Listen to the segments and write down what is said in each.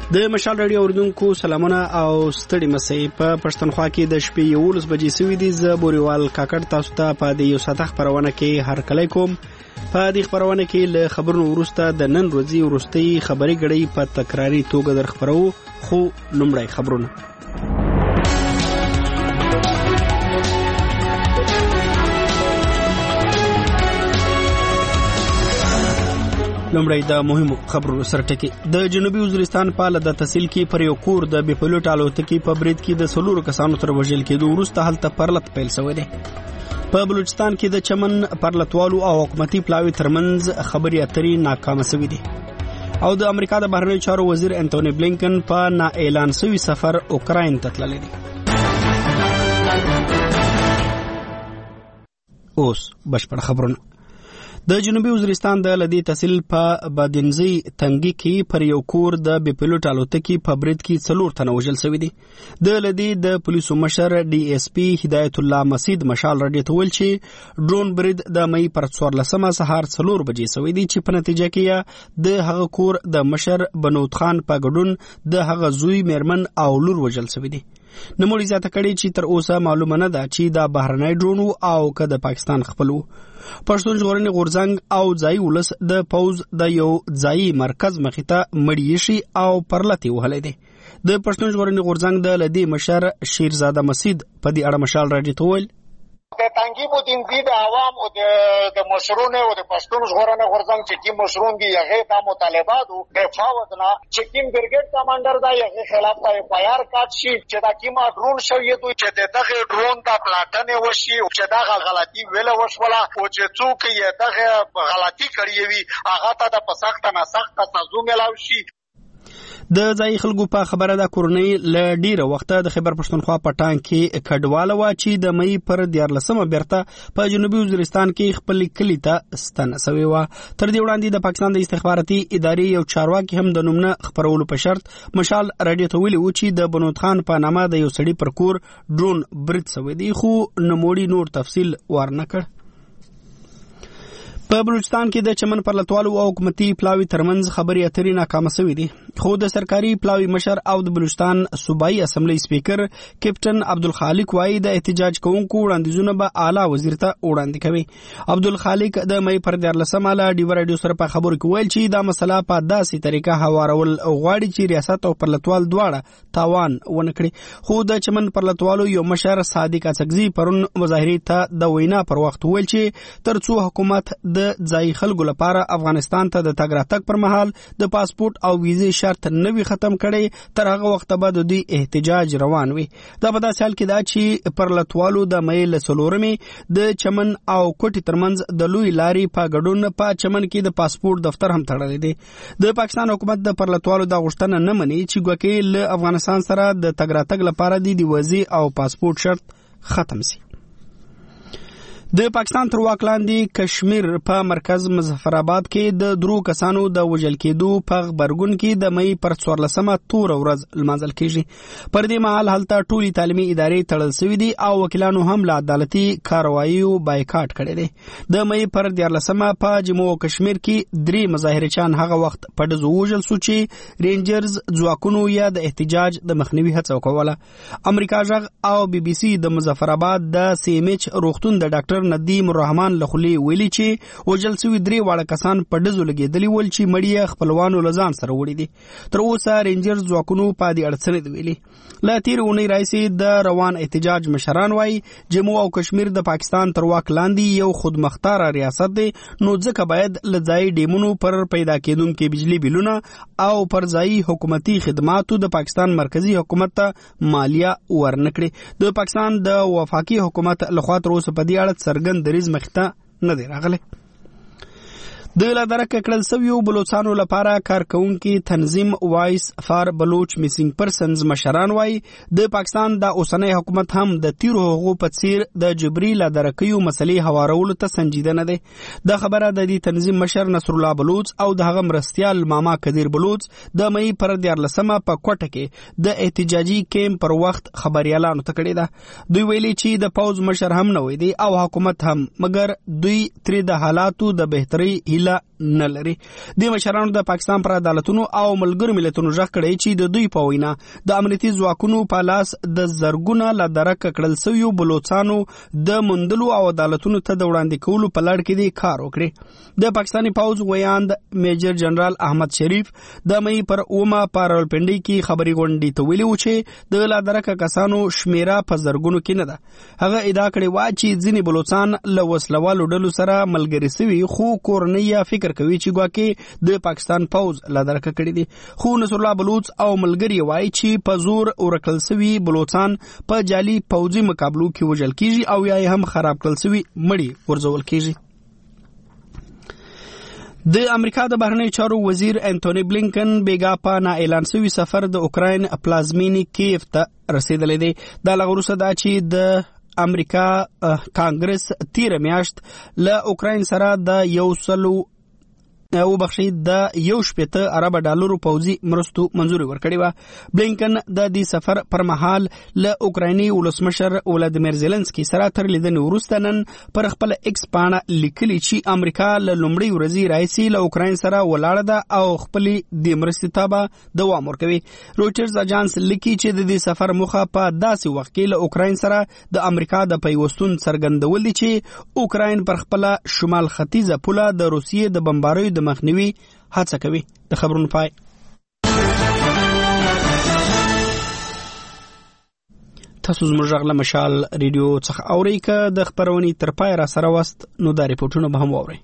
د مشال رادیو اوریدونکو سلامونه او ستړي مسئ په پښتونخوا کې د شپې 11 بجې سوي دي. زه بوريوال کاکړ تاسو ته په دې یو ساعت خبرونه کې هر کله کوم. په دې خبرونه کې له خبرونو وروسته د نن ورځې وروستي خبري غړي په تکراری توګه در خبرو. خو لومړی خبرونه لومړی د مهمو خبرونو سره ټکی. د جنوبي وزیرستان په اړه د تحصیل کې پر یو کور د بي پلوټ الوتکې په برید کې د 4 کسانو تر وژل کېدو وروسته هلته پرلط پیل شوی دی. په بلوچستان کې د چمن پرلطوالو او حکومتي پلاوي ترمنځ خبري اترې ناکامه شوې دي. او د امریکا د بهرنیو چارو وزیر انټونی بلینکن په نا اعلان شوی سفر اوکراین ته تللی دی. اوس بشپړ خبرونه. د جنوبي وزیرستان د لدی تحصیل په بادنزي تنګي کې پر یو کور د بي پلوټ الوتکې په برید کې 4 تنه وژل شوي دي. د لدی د پولیسو مشر ډي اس پی هدایت الله مسید مشال رادیو ته ویل چې ډرون برید د مې پر 14 سهار 4 بجې شوی دی چې په نتیجه کې د هغه کور د مشر بنود خان په ګډون د هغه زوی میرمن او لور وژل شوی دی. نموړي زیاته کړي چې تر اوسه معلومه نه ده چې دا بهرنی ډرون او که د پاکستان خپل وو. پښتون ژغورنې غورځنګ او ځایي ولس د پوز د یو ځایي مرکز مخې ته مړی شي او پرلطې وهلی دی. د پښتون ژغورنې غورځنګ د لدی مشر شیرزاده مسید په دې اړه مشال راډیو ته ویل د تنګي بودینځي د عوام او د مشرونه او د پښتون ژغورنې غورځنګ چې کوم مشرون دي هغه د مطالباتو د فاوضنا چې کوم برګیډ کمانډر دا هغه خلاف ته پایار کاټ شي چې دا کیما ډرون شوی دوی چې دغه ډرون د پلاټنه وشي او چې دا غلطي ویله وشوله او چې څوک یې دغه غلطي کړی وي هغه ته د پسخت نه سخت سزا ملاوي شي. د ځای خلکو په خبره د کورنۍ ل ډیره وخته د خیبر پښتونخوا پټان کې کډواله وا چې د مې پر 14 بیرته په جنوبي وزیرستان کې خپل کلی ته ستنه سوی و. تر دې وړاندې د پاکستان د استخباراتي ادارې یو چارواکي هم د نومنه خبرولو په شرط مشال رادیو ته ویلي و چې د بنود خان په نامه د یو سړي پر کور ډرون برید شوی دی خو نموړي نور تفصیل ورنه کړ. په بلوچستان کې د چمن پرلطوالو او حکومتي پلاوي ترمنځ خبري اترې ناکامه شوې دي. خو د سرکاري پلاوي مشر او د بلوچستان صوبایي اسمبلی سپیکر کیپټن عبدالخالق وايي د احتجاج کوونکو وړاندیزونه به اعلی وزیر ته وړاندې کوي. عبدالخالق د مې پر 14 له ډیو رادیو سره په خبرو کې ویل چې دا مسله په داسې طریقه هوارول غواړي چې ریاست او پرلطوال دواړه تاوان ونه کړي. خو د چمن پرلطوالو یو مشر صادق اڅکزي پرون مظاهرې ته د وینا پر وخت ویل چې ترڅو حکومت د ځای خلکو لپاره افغانستان ته د تګ راتګ پر مهال د پاسپورت او ویزې شرط نوي ختم کړي تر هغه وخت به د دوی احتجاج روان وي. دا په داسې حال کې دا چې پرلطوالو د مې له 4 د چمن او کوټي ترمنځ د لوی لاري په ګډون په چمن کې د پاسپورت دفتر هم تړلی دی. د پاکستان حکومت د پرلطوالو د غوښتنه نه مني چې ګوکې له افغانستان سره د تګ راتګ لپاره د ویزې او پاسپورت شرط ختم شي. د پاکستان تر واک لاندې کشمیر په مرکز مظفرآباد کې د 2 کسانو د وژل کېدو په خبرګون کې د مې پر 14 تور ورځ لمانځل کېږي. پر دې مهال هلته ټولي تعلیمي ادارې تړل شوې دي او وکیلانو هم له عدالتي کارواییو بایکاټ کړی دی. د مې پر 14 په جموں او کشمیر کې 3 مظاهرچان هغه وخت په ډزو وژل شو چې رینجرز ځواکونو یا د احتجاج د مخنیوي هڅه وکوله. امریکا ژغ او بي بي سي د مظفرآباد د سی ام ایچ روغتون د ډاکټر ندیم الرحمن لخلی ویلي چې وژل شوي 3 واړه کسان په ډزو لګېدلي ول چې مړي خپلوانو له ځان سره وړي دي. تر اوسه رینجرز ځواکونو په دې اړه څه نه دي ویلي. له تېرې اونۍ راهیسې د روان احتجاج مشران وایي جموں او کشمیر د پاکستان تر واک لاندې یو خودمختاره ریاست دی نو ځکه باید له ځایي ډیمونو پر پیدا کېدونکي بجلي بیلونه او پر ځایي حکومتي خدماتو د پاکستان مرکزی حکومت ته مالیه ورنکړي. د پاکستان د وفاقي حکومت لخوا تر اوسه په دې اړه څرګند دریځ مخته نه دی راغلی. د لادرک کړل سویو بلوچستانو لپاره کارکونکي تنظیم وایس فار بلوچ میسینګ پرسنز مشران وای د پاکستان د اوسنۍ حکومت هم د تیرو حقوقو په څیر د جبري لادرکیو مسلې هوارولو ته سنجیده نه ده. د خبره د دې تنظیم مشر نصر الله بلوچ او د هغه مرستيال ماما کدیر بلوچ د مې پر 14 په کوټه کې د احتجاجي کیمپ پر وخت خبريالانو ته کړی ده. دوی ویلي چې د پوز مشر هم نه وې دي او حکومت هم مګر دوی تر د حالاتو د بهتري هیله نه لري. د مشرانو د پاکستان پر عدالتونو او ملګرو ملتونو ژغ کړی چې د دوی په وینا د امنیتي ځواکونو په لاس د زرګونه لا درک کړل سویو بلوچستانو د مندلو او عدالتونو ته د وړاندې کولو په لړ کې د کار وکړي. د پاکستاني پوځ ویاند میجر جنرال احمد شریف د مې پر اومه پارلپنډي کې خبري غونډې ته ویلي و چې د لا درک کسانو شمیره په زرګونو کې نه ده. هغه ادعا کړې و چې ځینې بلوچستان له وسلوالو ډلو سره ملګري سوي خو کورنۍ فکر کوي چې ګواکې د پاکستان پوځ لا درک کړی دي. خو نصر الله بلوچ او ملګري وایي چې په زور ورکل سوي بلوچستان په جعلي پوځي مقابلو کې وژل کیږي او یا هم خراب کړل سوي مړي ورزول کیږي. د امریکا د بهرنیو چارو وزیر انټونی بلینکن بیګا په نا اعلان شوی سفر د اوکراین پلازمینی کیف ته رسیدلی دی. دا لږ وروسته دا چې د امریکا کانګرس تیر میاشت له اوکراین سره د د $1.7 ارب پوځي مرستو منزوري ورکړې و. بلینکن د دې سفر پر مهال له اوکرایني ولسمشر ولادیمیر زيلنسکي سره تر لیدنې وروسته نن پر خپل ایکس پاڼه لیکلي چې امریکا له لومړۍ ورځې راهیسې له اوکراین سره ولاړه ده او خپل د مرستې ته به دوام ورکوي. رويټرز اجانس لیکي چې د دې سفر موخه په داسې وخت کې له اوکراین سره د امریکا د پیوستون څرګندول دي چې اوکراین پر خپل شمال ختیځه پوله د روسیې د بمباریو د مخنیوي هڅه کوي. د خبرونو پای. تاسو زموږ غږ له مشال ریډیو څخه اورئ. که د خبرونې تر پای را سره واست نو دا ریپورټونه به هم واورئ.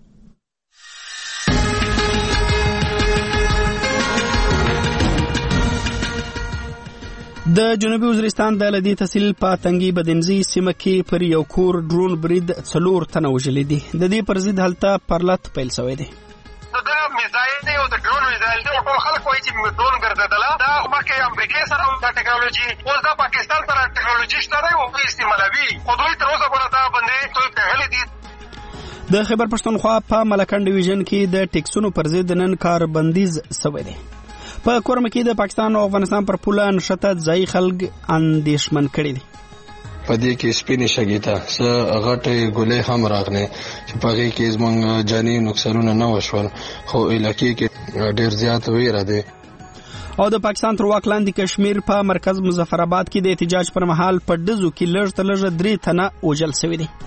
د جنوبي وزیرستان د لدی تحصیل په تنګي بدنزي سیمه کې پر یو کور ډرون برید 4 تنه وژلي دي. د دې پر ضد هلته پرلط پیل شوی دی. دا میزایل دی او د ډرون میزایل دی. ټول خلک وایي چې ډرون ګرځیدله. دا مکه امریکا سره د ټیکنالوژي او د پاکستان سره ټیکنالوژي شته دی او استعمالوي. خو دوی تر اوسه پورې دا باندې دوی پیغلي دي. د خیبر پښتونخوا په ملکن ډیویژن کې د ټیکسونو پر ضد نن کاربندیز شوی دی. په کورم کې د پاکستان او افغانستان پر پوله نشته ځای خلک اندېښمن کړي دي. په دې کې سپینې شګیته څه غټې ګولې هم راغلې چې په هغې کې زموږ جاني نقصانونه نه وشول خو علاقې کې ډېر زیات ویره دی. او د پاکستان تر واک لاندې کشمیر په مرکز مظفرآباد کې د احتجاج پر مهال په ډزو کې لږ تر لږه 3 تنه وژل شوي دي.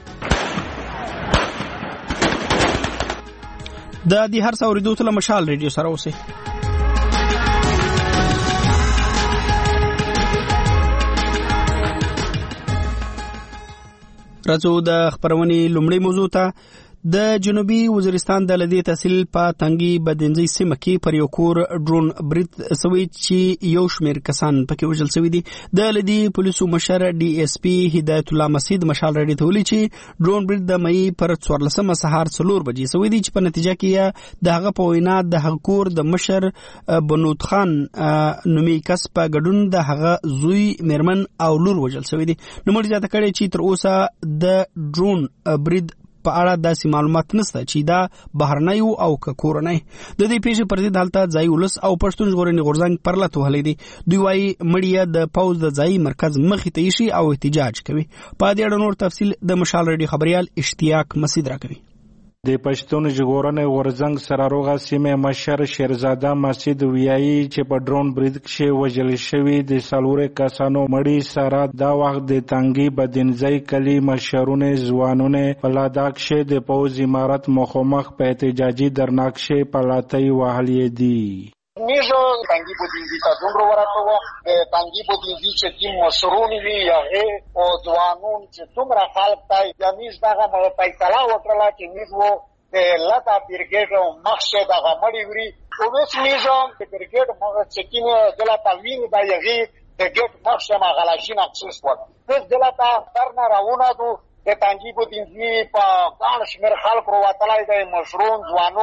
د دې هر څه اورېدو ته له مشال ریډیو سره اوسئ. راځو د خبرونې لومړی موضوع ته. د جنوبي وزیرستان د لدی تحصیل په تنګي بدنزي سیمه کې پر یو کور ډرون برید شوی چې یو شمیر کسان پکې وژل شوی دي. د لدی پولیسو مشر ډي اس پی هدایت الله مسعود مشال رډي ته ویلي چې ډرون برید د مې پر 14 سهار 4 بجې شوی دي چې په نتیجه کې د هغه په وینا د هغه کور د مشر بنود خان نومي کس په ګډون د هغه زوی میرمن او لور وژل شوی دي. نو موږ ځکه کړي چې تر اوسه د ډرون برید په اړه داسې معلومات نشته چې دا بهرنۍ او کورنۍ. د دې پیښې پر ضد هلته ځای ولس او پښتون ژغورنې غورځنګ پرلط وهلی دي. دوی وایي مړی د پوځ د ځای مرکز مخې ته ایښي او احتجاج کوي. په دې اړه نور تفصیل د مشال ریډیو خبريال اشتیاق مسعود راکوي. د پښتون ژغورنې غورځنګ سراروغه سیمه مشر شیرزاده مسعود ویایي چې په ډرون برید کې وژل شوي د 4 کسانو مړي سره دا وخت د تنګي بدنزي کلی مشرونه ځوانونه په لاداکشه د پوز امارت مخامخ په احتجاجي درناکشه پلاتای وهلې دي. نیزو تنګي بدنزي ته دومره ورته د تنګي بدنزي چې تیم مشرون وی هغه او ځوانون چې څومره خلک تای د نیز دغه فیصله وکړه چې نیزو د لتا برګیډ مخشه دغه مړی وری او وس نیزو د برګیډ مخه چې کینه د لتا وین د یغي د ګټ مخشه مغلاشین اکسس وکړ د لتا ترنه راونه د تنګي بدنزي په ګڼ شمېر خلک وروتلای د مشرون ځوانون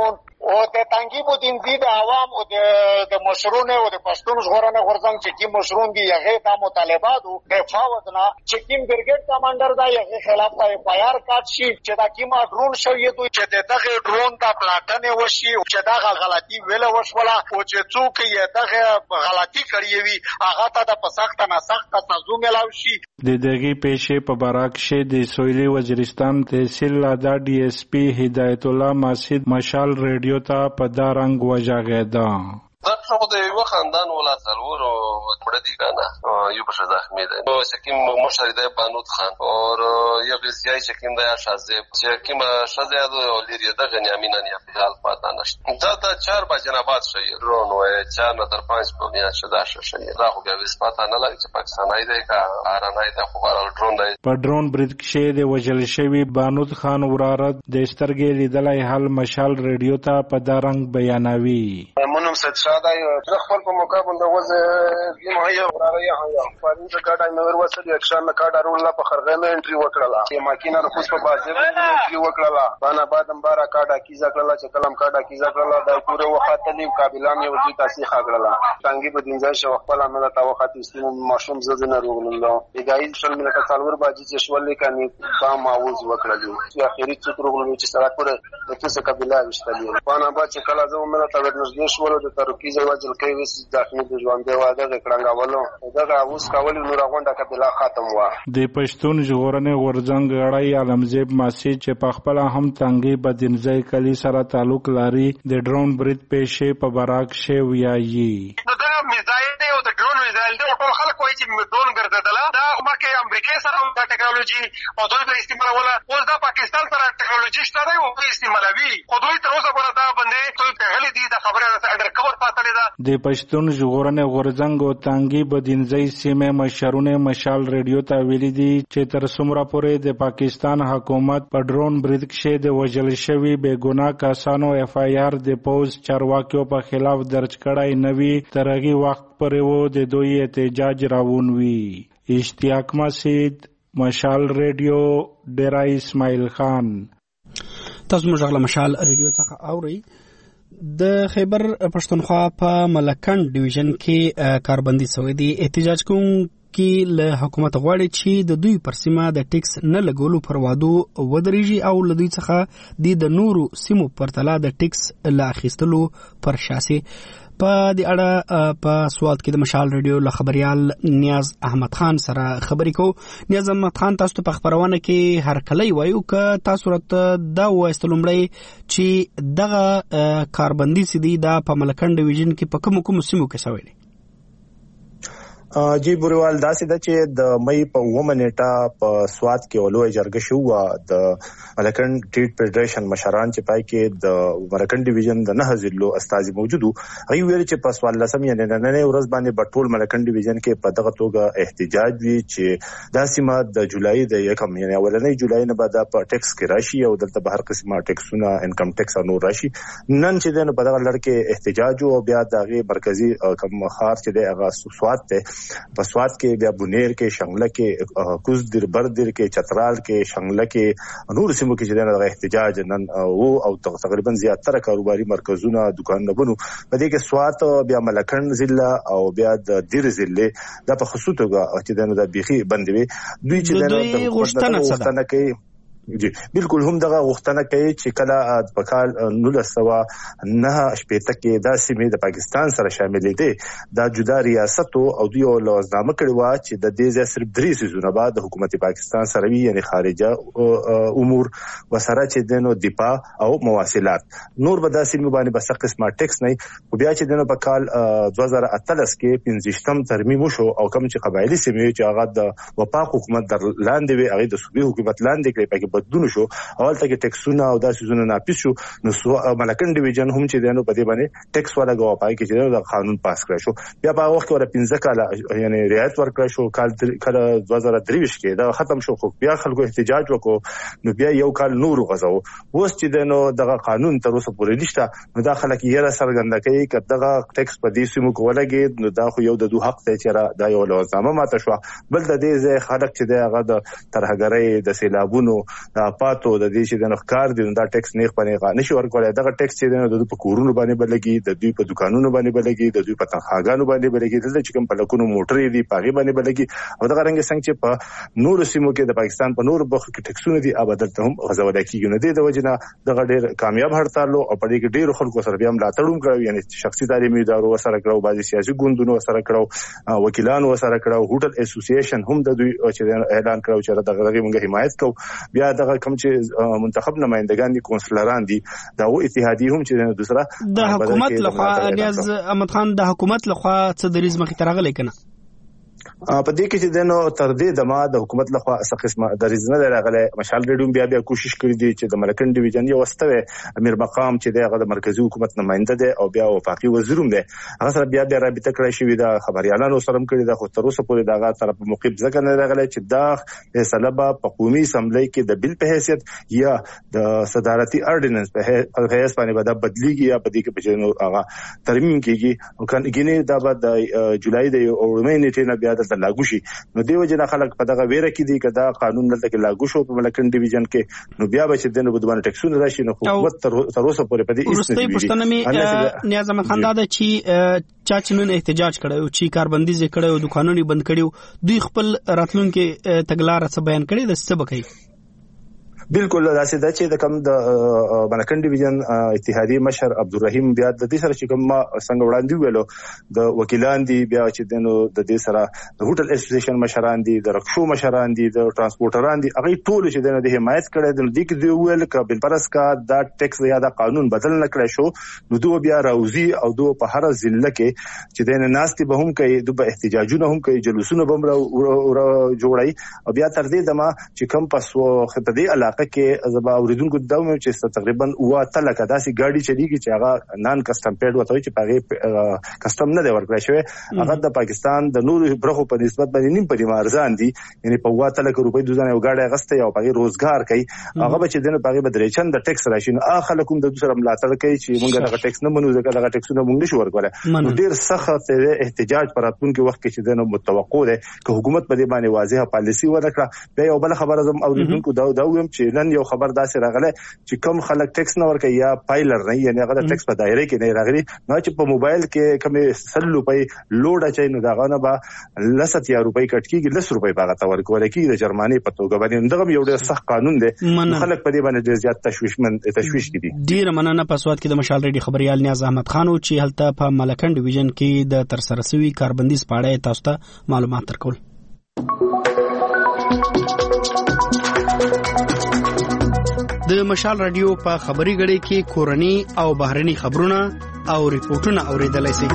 او د تنګي بودینزي د عوام او د مشرونه او د پښتون ژغورنې غورځنګ چې کوم مشرون دي هغه د مطالباتو د فاوضنا چې کوم برګیډ کمانډر دا هغه خلاف پایار کاټ شي چې دا کیما ډرون شوی دوی چې دغه ډرون د پلاټنې وشي او چې دا غلطي ویل وشوله او چې څوک یې دغه غلطي کړی وي هغه ته د سخت نه سخت سزا ملاوي شي. د دغه پیښې په برعکس د سویلي وزیرستان تحصیل لادا ډي اس پی هدایت الله ماسید مشال ریډیو ته په دا رنګ وژغېده. دا څو د یو خاندان ولا څلور مړه دي کنه یو په زخمی ده نو سکیم مشر دی بانود خان او یو بسیای سکیم د شازه سکیم شازه د لري د غنیامین نه په حال پاتہ نشته دا 4 بجې نه بعد شي رون و 4 نه تر 5 په میاشت شدا شي دا خو بیا وس پاتہ نه لګي چې پاکستانای دی کا ارانای د خو بارل ډرون دی په ډرون برید کې د وجل شوی بانود خان ورارت د سترګې لیدلای حل مشال ریډیو ته په دا رنګ بیانوي. منم ست شاده خپل په موقع باندې وځه مهیا وراره یا پارین څخه کاټای نور وسل اکشن کاټ ارول په خرغه مې انټری وکړه چې ماکینه رخص په بازه انټری وکړه بانا بعدم بارا کاټا کیزا کړه چې کلم کاټا کیزا کړه دا پوره وخت تلیم قابلان یو دي تاسو خاګړه څنګه په دینځای شو خپل عمل تا وخت استم ماشوم زدن روغلو ایګای شل ملک څلور باجی چې شولې کني با ماوز وکړه چې اخیری څو روغلو چې سره پوره د څه قبيله وشتلی بانا با چې کله زه عمره ته ورنږدې شول د ترکیزه وجل کوي وس ځکه د ژوند دی واده کړنګاولو دا اوس کول نور غونډه قبيله ختم و. د پښتون ژغورنې غورځنګ غړی عالمزیب ماسی چې په خپل هم تنګي بدینځای کلی سره تعلق لري د ډرون برید پیښې په براک شی ویایي. دا میزایل دی او د ډرون میزایل دی ټول خلک وایي چې ډرون ګرځیدله دا مکه امریکا سره دا ټیکنالوژي او دوی په استعمالوله اوس دا پاکستان سره ټیکنالوژي شته دی او استعمالوي خو دوی تر اوسه پورې دا باندې دوی په هلي دي دا خبره انډر کور پاتلې ده. د پښتون ژغورنې غورځنګ او تنګي بدینځای سیمه مشرونه مشال ریډیو ته ویلي دي چې تر څومره پورې د پاکستان حکومت په ډرون برید کې د وژل شوی بے ګناه کسانو اف آی آر د پوز چارواکیو په خلاف درج کړای نوي ترغي وخت پرې وو د دوی احتجاج راوونوي. اشتیاق مسید مشال ریډیو ډیرای اسماعیل خان. تاسو موږ غلا مشال ریډیو څخه اوري. د خیبر پښتونخوا په ملکند ډیویژن کې کاربندي شوې دي. احتجاج کوونکي له حکومت غواړي چې د دوی پر سیمه د ټیکس نه لګولو پر وادو ودرېږي او له دوی څخه د نورو سیمو پرتله د ټیکس له اخیستلو پر شاسي. په دې اړه په سوال کې د مشال ریډیو له خبريال نیاز احمد خان سره خبرې کوو. نیاز احمد خان تاسو ته په خبرونه کې هر کله وایو ک تاسو راته دا وایستلمړی چې دغه کاربندي سدي دا په ملکند ډیویژن کې په کوم سیمو کې شوی دی؟ جی بوریوال داسې ده چې د مې په ومنټه په سواد کې ولوي جرګه شو د ملکند ټریډ فدریشن مشران چې پای کې د ملکند ډیویژن د نه ضلعو استازي موجودو هغه ویل چې په سوال لسم یا نن ورځ باندې بټول ملکند ډیویژن کې په دغه توګه احتجاج وی چې د سیمه د جولای د یکم یعنی اولنۍ جولای نه بعد په ټیکس کې راشي او دلته به هر قسمه ټیکسونه انکم ټیکس او نور راشي. نن چې د په دغه لړ کې احتجاج او بیا دغه مرکزی کم خار چې د هغه سواد ته په سواد کې بیا بونیر کې شنګله کې کوز در بردر کې چترال کې شنګله کې نور سیمو کې چې دغه احتجاج نن او تقریبا زیاتره کاروباري مرکزونه دکانونه بنو په دې کې سواد بیا ملکند ضلع او بیا د دیر ضلع د په خصوص توګه چې د بيخي بندوي دوی چې د غوښتنه کوي. جی بالکل هم دغه غوښتنه کوي چې کله په کال 1909 شپږ کې دا سیمې د پاکستان سره شاملې دي دا جدا ریاست او دوی لوزنامه کړی و چې د دې ځای صرف 3 سيزونه بعد د حکومت پاکستان سره وی یعنی خارجه امور وسره چې دنو دفاع او مواصلات نور به د سیمې باندې بس قسمه ټیکس نه او بیا چې دنو په کال 2013 کې 15م ترمیم وشو او کوم چې قبایلی سیمې چې هغه د وفاق حکومت در لاندې وي هغه د صوبې حکومت لاندې کړی بدلون شو اول ته کې ټیکسونه او دا سيزونه ناپیس شو نو ملکند ډیویژن هم چې دنو په دې باندې ټیکس ولا غوا پای کې چې د قانون پاس کړی شو بیا په وخت ور 15 کال یعنی رعایت ورکړی شو کال 2023 کې دا ختم شو خو بیا خلکو احتجاج وکړو نو بیا یو کال نور غزو اوس چې دنو دغه قانون تر اوسه پورې نشته نو دا خلک یې را سرګند کوي چې دغه ټیکس په دې سیمو کې ولګي نو دا خو یو د دوه حق دی چې دا یو لوزنامه ماته شو بل د دې ځای خلک چې دغه د ترهګرۍ د سیلابونو د پاتو د دې چې د نخکار دي دا ټیکس نه خپنه نشي ورکولای دغه ټیکس چې د په کورونو باندې بلګي د دوی په دکانونو باندې بلګي د دوی په تنخواګانو باندې بلګي د چې کوم په لکونو موټرې دي پاغي باندې بلګي او دغه رنګ څنګه چې په نور سیمو کې د پاکستان په نور برخو کې ټیکسونه دي ابدت هم غزول کیږي نه دي د وجنه دغه ډېر کامیاب هړتال او په دې کې ډېر خلکو سره بیا ملاتړ کړو یعنی شخصي تعلیمي ادارو سره کړو بعضي سیاسي ګوندونو سره کړو وکیلانو سره کړو هوټل اسوسییشن هم د دوی چې اعلان کړو چې دغه موږ حمایت کوو بیا دغه کوم چې منتخب نمائندگان دي کونسلران دي دا او اتحادیه هم چې دوسرا د حکومت لخوا ریاض احمد خان د حکومت لخوا څه دریز مخې ترغلې کنه په دې کې چې دنو تر دې دمه د حکومت لخوا څه قسمه د ریزنه راغله مشال ریډیوم بیا کوشش کړی دی چې د ملکن ډیویژن یو واستوي امیر مقام چې دغه د مرکزی حکومت نماینده دی او بیا وفاقي وزیروم دی هغه سره بیا رابطه کړی شوې ده خبريالانو سره کړی ده خو تر اوسه پورې دغه طرف موقف ځکه نه راغله چې دا فیصله په قومي اسمبلی کې د بل په حیثیت یا د صدارتي اورډیننس په حیثیت باندې دا بدلیږي یا په دې کې په نور هغه ترمیم کیږي او کنه دا بعد د جولای د اورمې نیټه نه بیا د لاګو شي نو دیو جنا خلک په دغه ویره کې دي کدا قانون دلته کې لاګو شو په ملکن ډیویژن کې نو بیا به چې دنه بدونه ټیکسونه راشي نو حکومت تر اوسه پورې په دې ورستۍ پښتنه می نیاز احمد خان دا چې چا چې نن احتجاج کړو چې کاربندیز کړو دکانونه بند کړو دوی خپل راتلونکو تګلارې څه بیان کړي د څه بکې بالکل داسې د چې د کم د ملکن ډیویژن اتحادیه مشر عبدالرحیم بیا د دې سره چې کوم څنګه وړاندې ویلو د وکیلان دي بیا چې دنو د دې سره د هوټل اسوسییشن مشران دي د رکشو مشران دي د ترانسپورټران دي هغه ټول چې دنه د حمایت کړي د دې کې دی ویل ک بل پرس کا دا ټیکس یا دا قانون بدل نه کړی شو نو دوه بیا راوزی او دوه په هر ضلع کې چې دنه ناستي به هم کوي دوه احتجاجونه هم کوي جلوسونه به جوړي او بیا تر دې دمه چې کم پسو خطدي علاقه کې زبا اوریدونکو داوم چې تقریبا واته لکه داسې ګاډي چلیږي چې هغه نان کسٹم پیډ وته چې پاره کسٹم نه دی ورکړی شوی هغه د پاکستان د نورو برخو په نسبت باندې نیم په ارزان دي یعنی په واته لکه روپۍ دوزانه یو ګاډي غسته یو پاره روزګار کوي هغه به چې دنه پاره بدري چند د ټیکس راشي نو اخله کوم د دوسر ملاتړ کوي چې موږ دغه ټیکس نه منو ځکه دغه ټیکسونه موږ نشو ورکولای ډیر سخت احتجاج پراتونکو وخت کې چې دنه متوقع ده چې حکومت په دې باندې واضحه پالیسی ورکړه بیا یو بل خبره زم اوریدونکو دا ویم چې نن یو خبر داسې راغله چې کوم خلک ټیکس نه ورکوي یا فایلر نه یعنی هغه د ټیکس په دایره کې نه راغلي نو چې په موبایل کې کوم 100 روپۍ لوډ اچي نو داغه نه به لست یا روپۍ کټ کیږي 10 روپۍ باغ ته ورکول کیږي د جرمانه په توګه باندې دغه یو ډېر سخت قانون دی خلک په دې باندې ډېر زیات تشویش کړي ډیر مننه په سواد کې د مشال ریډي خبريال نیاز احمد خان او چې هلته په ملکن ډیویژن کې د ترسره شوی کاربندیز پاړه تاسو ته معلومات ترکول د مشال رادیو په خبري غړي کې کورني او بهرني خبرونه او ریپورتونه اوریدلای شئ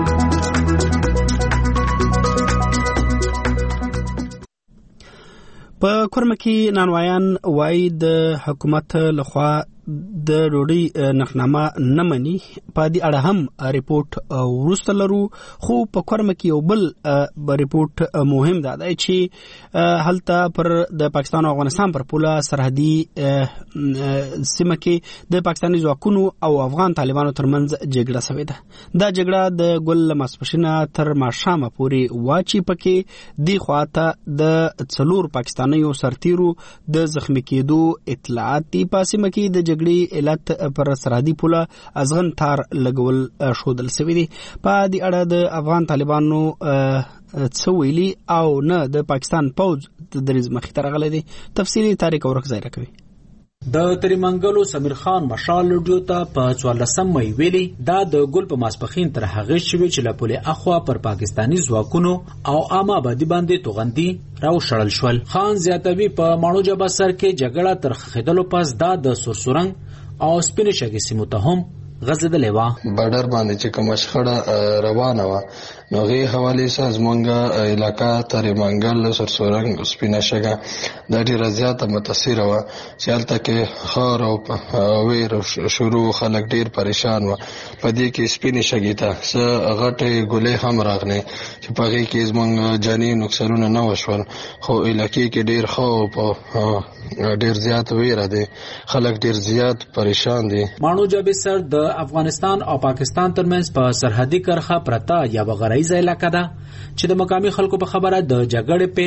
په کورمه کې نانوایان وای د حکومت لخوا د روډي نخنامه نه مني په دې اړه هم ریپورت ورسته لرو خو په کورمه کې یو بل ریپورت مهم ده چې هلته پر د پاکستان او افغانستان پر پوله سرحدي سیمه کې د پاکستاني ځواکونو او افغان طالبانو ترمنځ جګړه شوې ده دا جګړه د ګل ماسپښینه تر ماښامه پورې واچي پکې دی خواته د څلور پاکستانیو سرتیرو د زخمی کېدو اطلاعات دي په سیمه کې د جګړې علت پر سرحدي پوله ازغن تار لګول شودل سوي دي په دې اړه د افغان طالبانو څه ویلي او نه د پاکستان پوز د دریز مخې ته راغلی دي تفصیلي تاریخ ورک ځای راکوي د تریمنګلو سمیر خان مشال لډیو ته په 14 مې ویلي دا د ګل په ماسپخین تر هغه شوی چې له پوله اخوا پر پاکستانی ځواکونو او عامه آبادی باندې توغندي راو شړل شول خان زیاتوي په مانو جبا سر کې جګړه تر خېدلو پس دا د سورسورنګ او سپینشګي سیمو ته هم غزدلې وا بارډر باندې چې کوم شخړه روانه و نو غي حواله سره زمونږه علاقہ تریمنګل سرسورنګ سپینشګه د ډیر زیاته متاثر و چې هلته کې خار او ویر شروع خلک ډیر پریشان و په دې کې سپینشګی ته څه غټه ګولې هم راغنه چې په غي کې زمونږ جاني نقصانونه نه وشول خو علاقې کې ډیر خو په ډیر زیات ویره دي خلک ډیر زیات پریشان دي مانو جبه سر د افغانستان او پاکستان ترمنځ په سرحدي کرخه پرتا یا غریزه علاقه ده چې د مقامی خلکو په خبره د جګړې پیل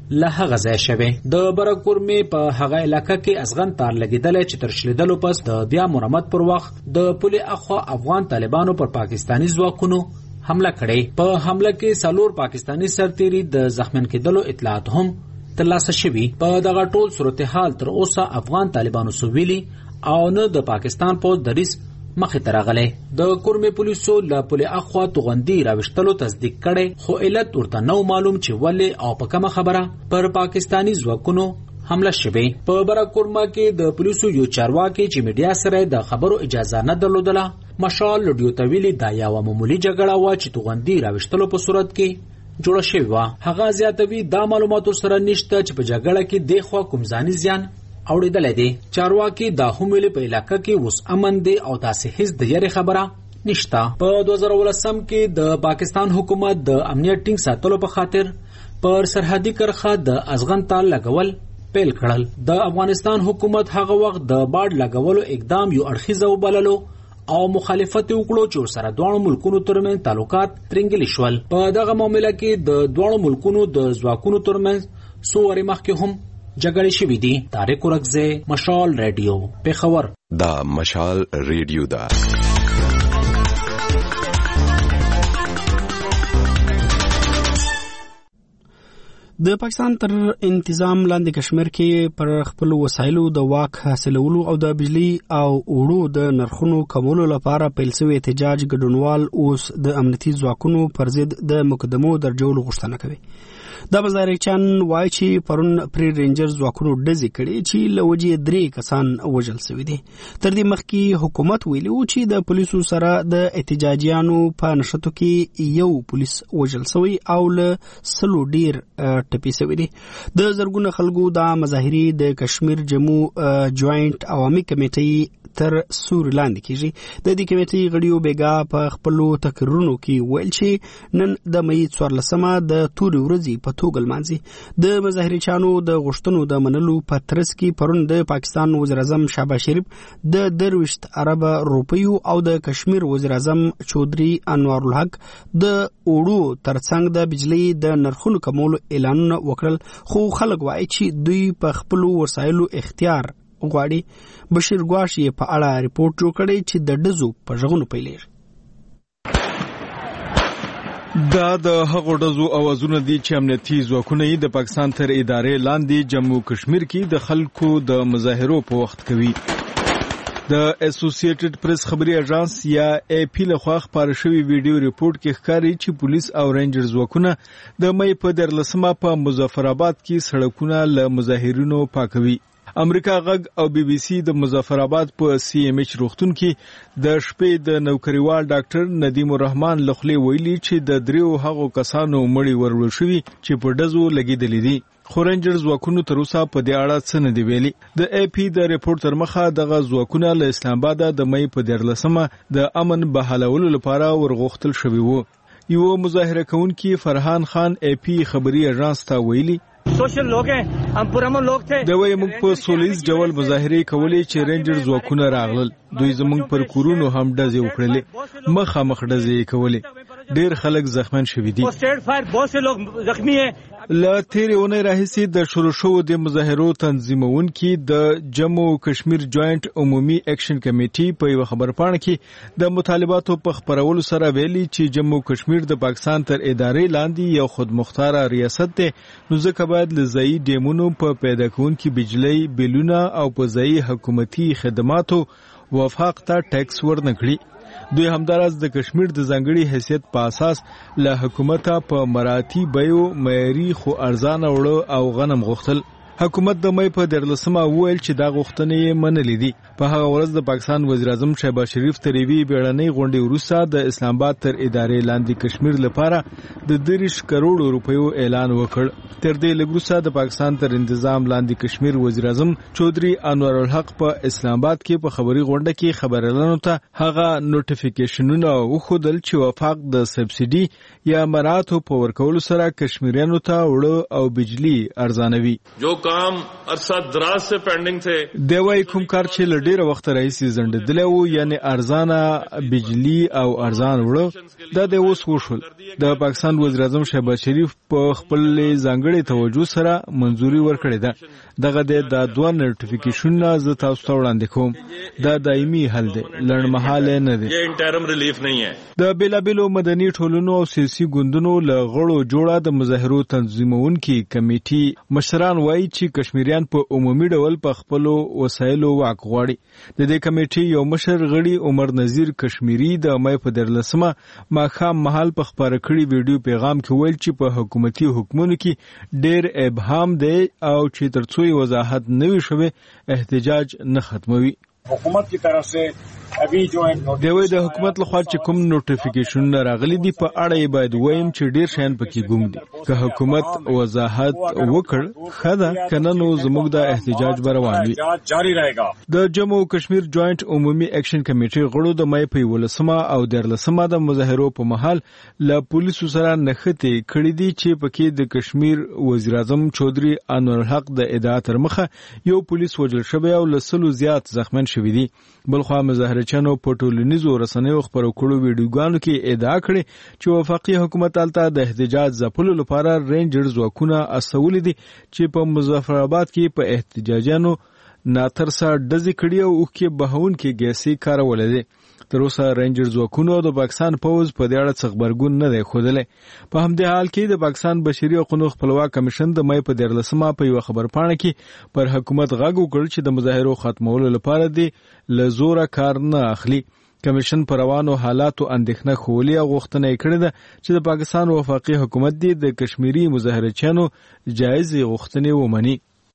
له هغه ځای شوی. د برکورمې په هغه علاقه کې ازغن تار لګیدل چې تر شلیدلو پس د بیا مرمت پر وخت د پولې اخوا افغان طالبانو پر پاکستانی ځواکونو حمله کړې. په حمله کې 4 پاکستانی سرتیري د زخمین کېدلو اطلاعات هم ترلاسه شوي. په دغه ټول صورتحال تر اوسه افغان طالبانو سویلي او نه د پاکستان پوځ دریځ مخې ته راغلی. د کورمې پولیسو له پولې اخوا توغندي راویشتلو تصدیق کړی، خو علت ورته نو معلوم چې ولې او په کومه خبره پر پاکستانی ځواکونو حمله شوی. په برکورما کې د پولیسو یو چارواکي چې میډیا سره د خبرو اجازه نه درلودله مشال لډیو ته ویلي دا یوه معمولي جګړه وه چې توغندي راویشتلو په صورت کې جوړه شوې وه. هغه زیاتوي دا معلوماتو سره نشته چې په جګړه کې دېخوا کوم ځاني زیان اوړېدلی دی. چارواکي دا هم ویلي په علاقه کې اوس امن دی او داسې هیڅ د یارې خبره نشته. په 2019 کې د پاکستان حکومت د امنیت ټینګ ساتلو په خاطر پر سرحدي کرښه د ازغن تال لګول پیل کړل. د افغانستان حکومت هغه وخت د باډ لګولو اقدام یو اړخیزه وبللو او مخالفت وکړو چې سره دواړو ملکونو ترمنځ تعلقات ترنګلي شول. په دغه معاملې کې د دواړو ملکونو د ځواکونو ترمنځ څو وارې مخکې هم جګړې شوې دي. طارق ورکزی، مشال ریډیو، پېښور. دا مشال ریډیو ده. د پاکستان تر انتظام لاندې کشمیر کې پر خپل وسایلو د واک حاصلولو او د بجلی او اوړو د نرخونو کمولو لپاره پیل شوی احتجاج ګډونوال اوس د امنیتي ځواکونو پر ضد د مقدمو درجولو غوښتنه کوي. دا بزارچان وایي چې پرون پری رینجر ځواکونو ډزې کړي چې له وجې 3 کسان وژل شوي دي. تر دې مخکې حکومت ویلي و چې د پولیسو سره د احتجاجیانو په نښتو کې یو پولیس وژل شوی او له 100 ډیر ټپي شوي دي. د زرګونه خلکو دا مظاهرې د کشمیر جمو جوائنټ عوامي کمیټې تر سوري لاندې کیږي. د دې کمیټې غړیو بیګا په خپلو تقریرونو کې ویل چې نن د مې 14مه د تورې ورځې په توګه لمانځي. د مظاهرچیانو د غوښتنو د منلو په ترڅ کې پرون د پاکستان وزیر اعظم شهباز شریف د 23 ارب روپیو او د کشمیر وزیر اعظم چودري انوار الحق د اوړو ترڅنګ د بجلی د نرخونو کمولو اعلانونه وکړل، خو خلک وایي چې دوی په خپل وسایلو اختیار غواړي. بشیر ګواش یې په اړه ریپورت جوړ کړی چې د ډزو په ژغونو پیلېږي. دا د هغو ډزو اوازونه دي چې امنیتي ځواکونه یې د پاکستان تر ادارې لاندې جموں کشمیر کې د خلکو د مظاهرو په وخت کوي. د اسوسییټډ پریس خبري اژانس یا اے پی لخوا خپاره شوی ویډیو ریپورت کې ښکاري چې پولیس او رینجر ځواکونه د مې په 14مه په مظفرآباد کې سړکونه له مظاهرینو پاکوي. امریکا غږ او بي بي سي د مظفرآباد په سی ام ایچ روغتون کې د شپې د نوکریوال ډاکټر ندیم الرحمن لخوا ویلي چې د 3 هغو کسانو مړي ورول شوي چې په ډزو لګیدلې دي. خو رینجر ځواکونو تر اوسه په دې اړه څه نه دی ویلي. د اے پی د ریپورت تر مخه دغه ځواکونه له اسلام آباد د مې په 14مه د امن بحالولو لپاره ورغوښتل شوي وو. یو مظاهره کوونکی فرحان خان اے پی خبري اژانس ته ویلي سوشل لوگ ہیں هم پرامن لوگ تھے. دا وایي موږ په سولیز ډول مظاهره کولې چې رینجر ځواکونه راغلل. دوی زموږ پر کورونو هم ډزې وکړلې، مخامخ ډزې کولې. ډیر خلک زخمیان شوي دي. سټیټ فایر بہت سے لوگ زخمی ہیں. له تیرې اونۍ راهیسې د شروع شوو د مظاهرو تنظیمونکي د جموں کشمیر جوائنټ عمومي اکشن کمیټې په یو خبرپاڼه کې د مطالباتو په خبرولو سره ویلي چې جموں کشمیر د پاکستان تر ادارې لاندې یو خودمختاره ریاست دی، نو ځکه باید له ځایي ډیمونو په پیدا کوونکي بجلی بیلونه او په ځایي حکومتي خدماتو وفاق ته ټیکس ورنکړي. دوی همداراز د کشمیر د ځانګړي حیثیت په اساس له حکومت په مراتي بیو معیاري خو ارزانه وړو او غنم غوښتل. حکومت د مې په 14مه وویل چې دا غوښتنې منلې دي. په هغه ورځ د پاکستان وزیر اعظم شهباز شریف تر یوې بیړنۍ غونډې وروسته د اسلام آباد تر ادارې لاندې کشمیر لپاره د 30 کروڑ روپیو اعلان وکړ. تر دې لږ وروسته د پاکستان تر انتظام لاندې کشمیر وزیر اعظم چودري انوار الحق په اسلام آباد کې په خبري غونډه کې خبريالانو ته هغه نوټیفیکیشنونه وښودل چې وفاق د سبسيډي یا مراتو په ورکولو سره کشمیریانو ته وړو او بجلی ارزانوي. جو काम अरसा दराज से पेंडिंग थे د وای کوم کار چې ل ډیره وخت راځي زنددل وو یعنی ارزانه بجلی او ارزان وړو دا د اوس وشول د پاکستان وزیر اعظم شهباز شریف په خپل ځانګړي توجه سره منځوري ورکړې ده دغه د دوه نوټیفیکیشن ز تاسو ته وړاندې کوم دا دایمي حل دی لړمحاله نه دی یہ انټرم ریلیف نه ہے د بیلابیلو مدني ټولنو او سیاسي ګوندونو له غړو جوړه د مظاهرو تنظیمونکي کمیټي مشران وایي چې کشمیریان په عمومي ډول په خپل وسایلو واک غواړي د دې کمیټي یو مشر غړي عمر نذیر کشمیری د مې په 13 ماخام محل په خبره کړي ویډیو پیغام کې ویل چې په حکومتي حکمونو کې ډېر ابهام دی او چې ترڅو وضاحت نوي شوه احتجاج نه ختموي حکومت کی طرف سے ابھی جو ہے دوی د حکومت لخوا چې کوم نوټیفیکیشن راغلي دي په اړه باید وایم چې ډیر شین پکې ګوم دي که حکومت وضاحت وکړ خدا کنه نو زموږ د احتجاج روان وي جاری رہے گا د جموں کشمیر جوائنٹ عمومي ایکشن کمیټي غړو د مې په 11 او 13 د مظاهرو په محل له پولیسو سره نښتې کړې دي چې پکې د کشمیر وزیر اعظم چودري انور الحق د ادعا تر مخه یو پولیس وژل شوی او لسلو زیات زخمن شوی دي بلخوا مظاهره چنو په ټولنیزو رسنیو خبرو کړو ویډیوګانو کې ادعا کړې چې وفاقي حکومت الته د احتجاج ځپلو لپاره رینجر ځواکونه استول دي چې په مظفر آباد کې په احتجاجانو ناترسه ډزې کړي او کې بهون کې ګیسي کارول دي تر اوسه رینجر ځواکونو د پاکستان پوز په دې اړه خبرګون نه دی خوده په همدې حال کې د پاکستان بشري حقوقو خپلواک کمیشن د مې په 13 په یو خبرپاڼه کې پر حکومت غږ وکړ چې د مظاهرو ختمولو لپاره دی لزوره کار نه اخلي کمیشن پر روانو حالاتو اندېښنه خولي او غوښتنه کړې ده چې د پاکستان وفاقي حکومت دی د کشمیری مظاهرچیانو جایز غوښتنې ومني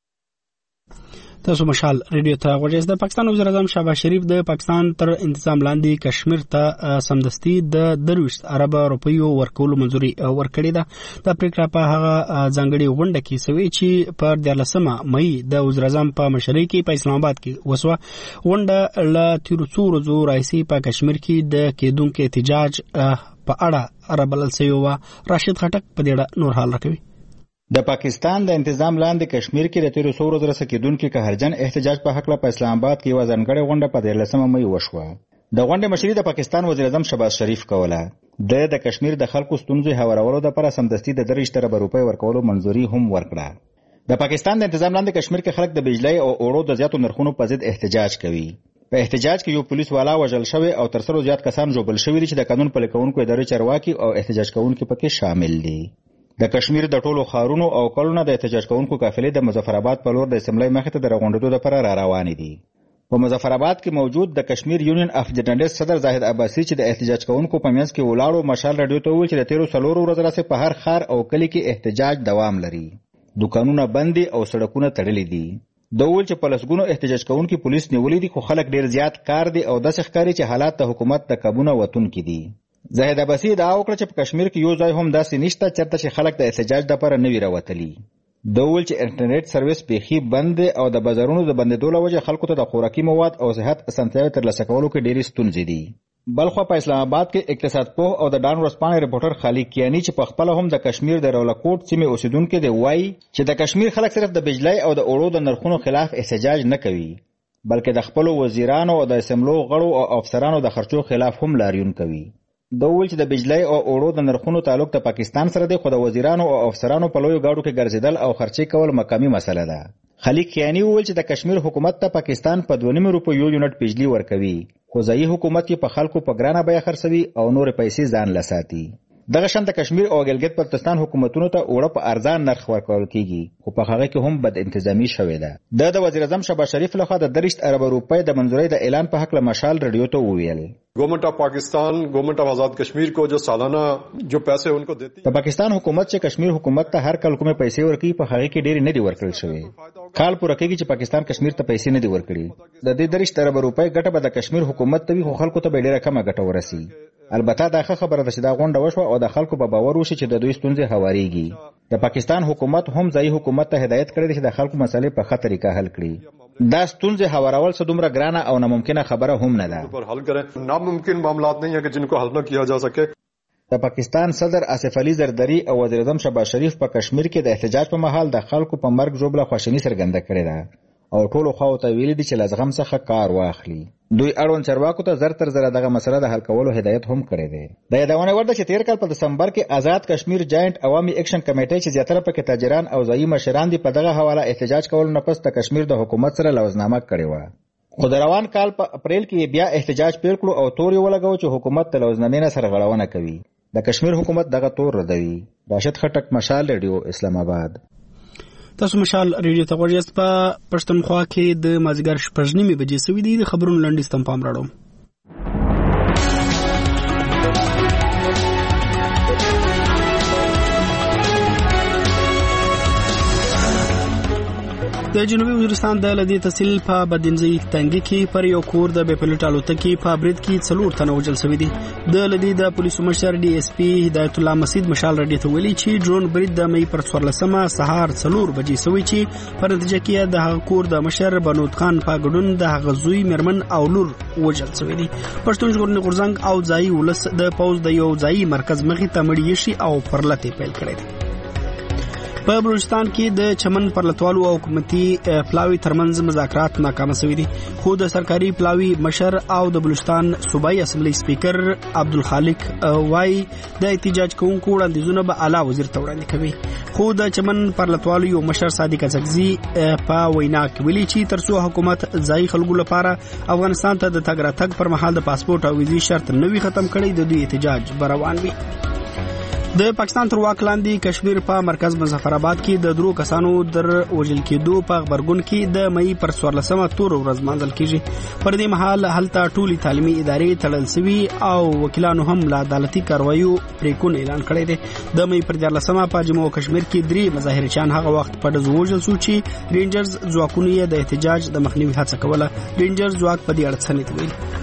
تاسو مشال ریډیو ته غوږی د پاکستان وزیر اعظم شهباز شریف د پاکستان تر انتظام لاندې کشمیر ته سمدستي د 23 ارب روپیو ورکولو منځوري ورکړې ده د پریکړه په هغه ځانګړي غونډه کې سوي چې پر 13 مې د وزیر اعظم په مشرۍ کې په اسلام آباد کې وسوه غونډه ل تیرڅو ورځو راځي په کشمیر کې د کېدونکو احتجاج په اړه رابلل سوی و راشد خټک په دې نور حال راکوي د پاکستان د انتظام لاندې کشمیر کې د 13 ورځې رسیدونکو قهرجن احتجاج په حق له په اسلام آباد کې یو ځانګړې غونډه په 13 مې وشوه د غونډې مشري د پاکستان وزیر اعظم شهباز شریف کوله د کشمیر د خلکو ستونزې هوارولو لپاره سمدستي د 3 ارب روپۍ ورکولو منځوري هم ورکړه د پاکستان د انتظام لاندې کشمیر کې خلک د بجلی او اوړو د زیاتو نرخونو په ضد احتجاج کوي په احتجاج کې یو پولیس والا وژل شوی او تر څو زیات کسان جوړل شوی چې د قانون پلي کوونکو ادارې چارواکي او احتجاج کوونکو پکې شامل دي د کشمیر د ټولو خارونو او کلونو د احتجاج کوونکو قافلې د مظفر آباد په لور د اسمبلی مخې ته د راغونډېدو لپاره را روانې دي په مظفر آباد کې موجود د کشمیر یونین اف جرنالست صدر زاهد عباسی چې د احتجاج کوونکو په منځ کې ولاړو مشال رادیو ته وویل چې د 13 ورځې راځي په هر خار او کلی کې احتجاج دوام لري دکانونه بند او سړکونه تړلي دي د ویل چې په لسګونو احتجاج کوونکو پولیس نیولې دي خو خلک ډیر زیات کار دي او د ښکاری چې حالات د حکومت د قبونه وتون کې دي زاهد عباسی دا وکړه چې په کشمیر کې یو ځای هم داسې نشته چېرته چې خلک د احتجاج لپاره نه وي راوتلي د ویل چې انټرنیټ سرویس بیخي بند او د بازارونو د بندېدو له وجې خلکو ته د خوراکي مواد او صحت اسانتیاوې ترلاسه کولو کې ډېرې ستونزې دي بلخوا په اسلام آباد کې اقتصاد پوه او د ډان ورځپاڼې ریپورټر خالد کیانی چې په خپله هم د کشمیر د رولاکوټ سیمې اوسیدونکي دی وایي چې د کشمیر خلک صرف د بجلی او د اوړو د نرخونو خلاف احتجاج نه کوي بلکې د خپلو وزیرانو او د اسمبلو غړو او افسرانو د خرچو خلاف هم لاریون کوي د ویل چې د بجلی او اوړو د نرخونو تعلق د پاکستان سره دی خو د وزیرانو او افسرانو په لویو ګاډو کې ګرځېدل او خرچې کول مقامي مسله ده خلیق کیانی ویل چې د کشمیر حکومت ته پاکستان په 2.5 روپیو یونټ بجلی ورکوي خو ځایي حکومت یې په خلکو په ګرانه بیه خرڅوي او نورې پیسې ځان له ساتي دغه شان د کشمیر او ګلګت بلتستان حکومتونو ته اوړه په ارزان نرخ ورکول کیږي خو په هغه کې هم بد انتظامی شوې ده د وزیر اعظم شهباز شریف لخوا د 3 ارب روپۍ د منځورۍ د اعلان په حق له مشال رادیو ته وویل government of Pakistan government of Azad Kashmir को जो सालाना जो पैसे उनको देती है पाकिस्तान हुकूमत से कश्मीर हुकूमत ته हर कल کومه پیسې ورکړي په هغه کې ډېری نه دی ورکړل شوی کال پوره کېږي چې پاکستان کشمیر ته پیسې نه دی ورکړي د دې 3 ارب روپۍ ګټه به د کشمیر حکومت ته وي خو خلکو ته به ډېره کمه ګټه ورسي البته دا خبره ده چې دا غونډه وشوه او د خلکو په باور وشي چې د دوی ستونزې هواريږي د پاکستان حکومت هم ځایي حکومت ته هدایت کړی چې د خلکو مسلې په ښه طریقه حل کړي دا ستونزې هوارول څه دومره ګرانه او ناممکنه خبره هم نه ده حل کریں ناممکن معاملات نہیں ہے کہ جن کو حل نہ کیا جا سکے د پاکستان صدر آصف علي زرداری او وزیر اعظم شهباز شریف په کشمیر کې د احتجاج په مهال د خلکو په مرګ ژوبله خواشیني څرګنده کړې ده او ټولو خواو ته ویلي دي چې له زغم څخه کار واخلي. دوی اړوند چارواکو ته زر تر زره دغه مسله د حل کولو هدایت هم کړی دی. د یادونه وړ ده چې تیر کال په دسمبر کې آزاد کشمیر جاینټ عوامي اکشن کمیټې چې زیاتره پکې تاجران او ځایي مشران دي په دغه حواله احتجاج کولو نه پس د کشمیر د حکومت سره لوزنامه کړې وه. خو د روان کال په اپریل کې بیا احتجاج پیل کړو او تور یې ولګاوه چې حکومت د لوزنامې نه سرغړونه کوي. د کشمیر حکومت دغه تور ردوي. راشد خټک، مشال ریډیو، اسلام آباد. تاسو مشال ریډیو ته غوړیاست. په پښتونخوا کې د مازیګر 6:30 بجې سوي دي. د خبرونو لنډیز تم پام راړو. د جنوبي وزیرستان د لدی تحصیل په بدینځي تنګي کې پر یو کور د بیپلټ الوتکې په برید کې 4 تنه وژل شوي دي. د لدی د پولیسو مشر ډي اس پی هدایت الله مسعود مشال رډي ته ویلي چې ډرون برید د مې پر 14مه سهار 4 بجې شوی چې پر نتیجه کې د هغه کور د مشر بنود خان په ګډون د هغه زوی مرمن او لور وژل شوی دي. پښتون ژغورنې غورځنګ او ځایي ولس د پوز د یو ځایي مرکز مخې ته مړی شي او پرلته پیل کړی دی. په بلوچستان کې د چمن پرلتوالو او حکومتي پلاوی ترمنځ مذاکرات ناکام شوي دي. خو د سرکاري پلاوی مشر او د بلوچستان صوبایي اسمبلی سپیکر عبدالخالق وای د احتجاج کوونکو وړاندیزونه به اعلی وزیر ته وړاندې کوي. خو د چمن پرلتوالو یو مشر صادق ازغزي په وینا کې ویلي چې ترڅو حکومت ځای خلکو لپاره افغانستان ته د تګ راتګ پر مهال د پاسپورت او ویزې شرط نوي ختم کړي د دوی احتجاج روان وي. د پاکستان تر واک لاندې کشمیر په مرکز مظفرآباد کې د 2 کسانو در وژل کېدو په خبرګون کې د مې پر 14مه تور ورځ مانځل کیږي. پر دې مهال هلته ټولي تعلیمي ادارې تړل شوي او وکیلانو هم له عدالتي کاروایو پریکون اعلان کړی دی. د مې پر 14مه په جمهور کشمیر کې 3 مظاهرچیان هغه وخت په ډز وژل شو چې رینجرز ځواکونه د احتجاج د مخنیوي هڅه کوله. رینجرز ځواک په دې اړه څه نه ویل.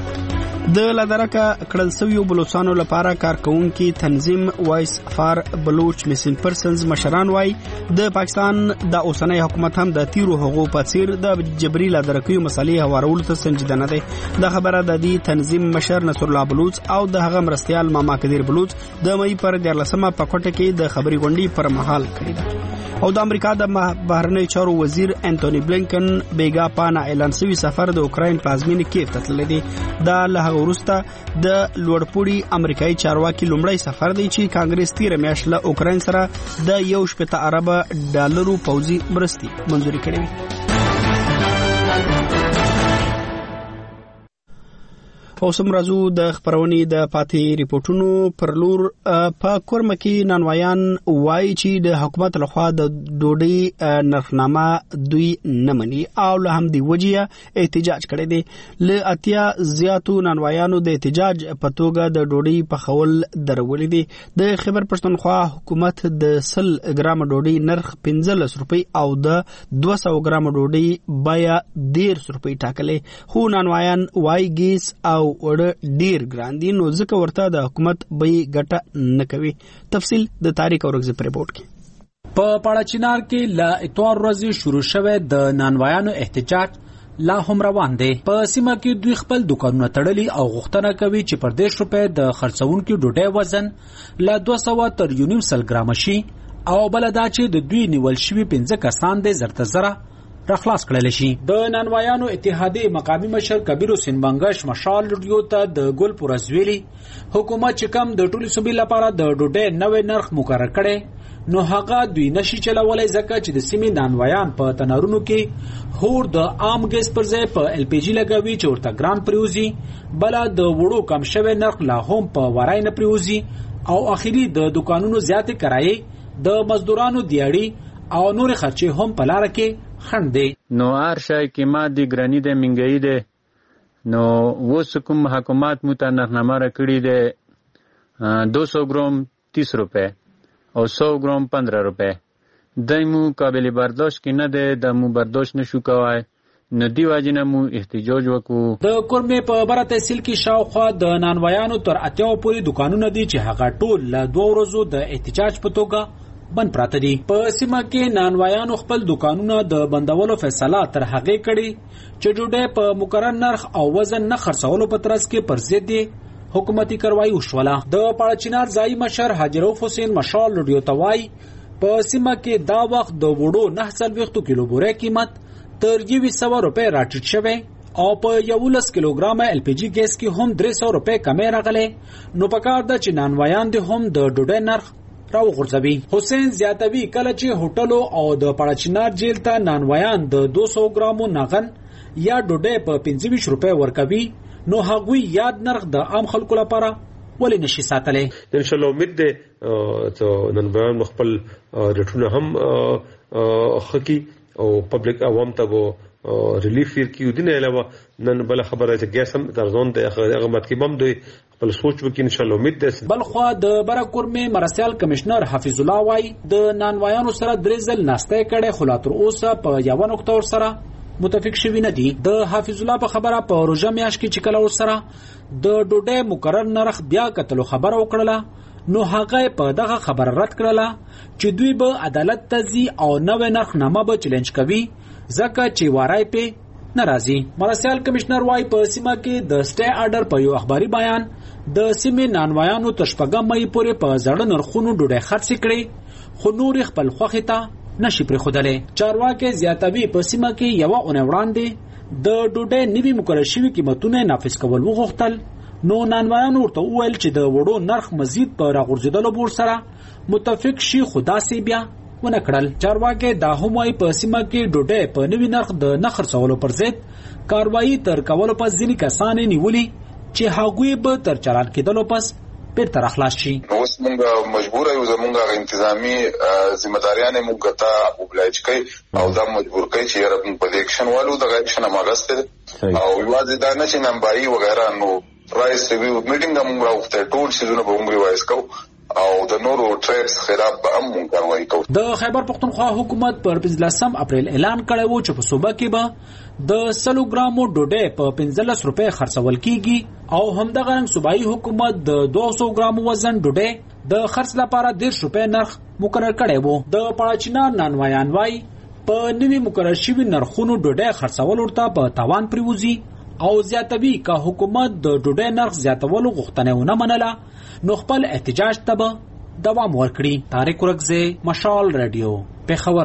د لادرکه کړل شویو بلوچستانو لپاره کارکونکي تنظیم وایس فار بلوچ میسنګ پرسنز مشران وای د پاکستان د اوسنۍ حکومت هم د تیرو حقوقو په څیر د جبري لادرکیو مسالې هوارولو ته سنجیده نه دی. د خبره د دې تنظیم مشر نصر الله بلوچ او د هغه مرستيال ماما کدیر بلوچ د مې پر 14مه په کوټه کې د خبري غونډې پر مهال کړی ده. او د امریکا د بهرنی چارو وزیر انټونی بلینکن بیګا پانا اعلان شوی سفر د اوکراین پلازمینې کیف ته تللی دی. د له وروسته د لوړپوړي امریکایي چارواکي لومړی سفر دی چې کانګرس تیر میاشت له اوکراین سره د 1.7 ارب ډالرو پوځي مرستې منځوري کړې وي. اوسم راځو د خبرونې د پاتې ریپورتونو پر لور. په کورمه کې نانوایان وایي چې د حکومت لخوا د ډوډۍ نرخنامه دوی نه مني او له همدې وجې احتجاج کړی دی. له 80 زیاتو نانوایانو د احتجاج په توګه د ډوډۍ پخول درولې دي. د خیبر پښتونخوا حکومت د 100 ګرام ډوډۍ نرخ 15 روپۍ او د 200 ګرام ډوډۍ بیا 13 روپۍ ټاکلې. خو نانوایان وایي ګیس او وړ ډیر ګران دي نو ځکه ورته د حکومت به ګټه نه کوي. تفصیل د تاریخ اورغزي پر ریپورت کې. په پاړچینار کې لا اتوار ورځې شروع شوه د نانوایانو احتجاج لا هم روان دی. په سیمه کې دوی خپل دکانونه تړلي او غوښتنه کوي چې پر 10 روپۍ د خرڅونکو ډوډۍ وزن لا 200 تر 1.5 ګرام شي او بل دا چې د دوی نیول شوی 15 کسان د زرته زره راخلاص کړل شي. د نانوایانو اتحادیه مقامی مشر کبیر حسین بنگش مشال ریډیو ته د ګل پورزویلی حکومت چې کم د ټولو صوبې لپاره د ډوډۍ نوې نرخ مقرر کړي نو هغه دوی نشي چلولای ځکه چې د سیمې نانوایان په تنارونو کې هور د عام ګیس پر ځای په ال پی جی لګوي چې ورته ګران پریوزي. بل د وړو کم شوی نرخ لا هم په ورای نه پریوزي او اخیری د دکانونو زیاتې کرایې د مزدورانو دیاړي او نور خرچې هم په لار کې خند دی. نو هر شای قیمت دی ګرانی دی منګی دی نو وس کوم حکومت مو ته نرخنامه را کړی دی 200 ګرام 30 روپے او 100 ګرام 15 روپے. دایمو قابل برداشت کې نه دی د مو برداشت نشو کوای نو دی واجنه مو احتجاج وکړو. د کورمه په بره تحصیل کې شاوخوا د نانوایانو تر 80 پورې دکانونه دي چې هغه ټول له 2 ورځو د احتجاج په توګه بند پراته دي. په سیمه کې نانوایانو خپل دکانونه د بندولو فیصله تر هغې کړي چې ډوډۍ په مقرر نرخ او وزن نه خرڅولو په ترڅ کې پر ضد دي حکومتي کاروایی وشوله. د پاړچینار ځای مشر حاجی رؤف حسین مشال رادیو توای په سیمه کې دا وخت د وړو 9 کیلو بورې قیمت تر 200 روپے راټیټ شوی او په 11 کیلوګرام ال پی جی ګیس کې هم 300 روپے کمی راغلی. نو پکار د چنانویان د هم د ډوډۍ نرخ راو غورځوي. حسین زیاتوي کله چې هوټلو او د پاړچینار جیل ته نانویان د 200 ګرامو نغن یا ډوډۍ په 25 روپے ورکوي نو هغوی یاد نرخ د عام خلکو لپاره ولې نشي ساتلی. ان شاء الله امید ده ته نن به خپل ریټونه هم خکی او پبلک عوام ته ریلیف ورکړي. دنه علاوه نن بل خبره چې ګیس هم ترزون د اغمت کې بم دوی خپل سوچ وکړي. ان شاء الله امید ده. بل خو د برکورمه مرسیال کمشنر حفیظ الله وای د نانوایانو سره درېزل ناشته کړي خو لا تر اوسه په یو نقطه سره متفق شوی نه دي. د حفیظ الله په خبره په روزه میاش کې چې کله ور سره د ډوډۍ مقرر نرخ بیا کتلو خبره وکړه نو هغه په دغه خبر رد کړله چې دوی به عدالت ته ځي او نوې نرخنامه به چیلنج کوي ځکه چې وارای په ناراضي. مرسیال کمشنر وای په سیمه کې د سټې آرډر په یو اخباري بیان د سیمې نانوایانو تر 8 مې پورې په زړه نرخونو ډوډۍ خرڅ کړي خو نور خپل خوخه ته نشي پرې خودلې. چارواکي زیاتوي په سیمه کې یو اونۍ وړاندې د ډوډۍ نوي مقرر شوي قیمتونه نافذ کول وغوښتل نو نانوایانو ورته وویل چې د وړو نرخ مزید په راغورځېدلو بور سره متفق شي خو داسې بیا ونه کړل. چارواکي دا هم وایي په سیمه کې ډوډۍ په نوي نرخ د نه خرڅولو پر ضد کاروایی تر کولو پس ځینې کسان نیولي چې هغوی به تر چالان کېدلو پس بیرته راخلاص شي. اوس موږ مجبور یو زموږ انتظامی ځمېداریان موږ ته وبلایج کوي او دا مجبور کوي چې رب په دې اکشن والو د اکشن ماغسته او واځي دا نه چې نمبري وغیرہ نو رایس ریویو میټینګ موږ راوخته ټول شیزونه به موږ ریوایز کوو او د نورو ټریپس خلاف به هم موږ کاروایی کوو. د خیبر پختونخوا حکومت پر 15 اپریل اعلان کړی و چې په صوبه کې به د 100 ګرامو ډوډۍ په 15 روپے خرڅول کیږي او همدغه رنګ صوبایي حکومت د 200 ګرامو وزن ډوډۍ د خرڅ لپاره 10 روپے نرخ مقرر کړی و. د پاړچینار نانوایان وای په نوي مقرر شوي نرخونو ډوډۍ خرڅول ورته په تاوان پریوزي او زیاتوي که حکومت د ډوډۍ نرخ زیاتولو غوښتنه ونه منله نو خپل احتجاج ته به دوام ورکړي. طارق ورکزی، مشال رادیو، پیښور.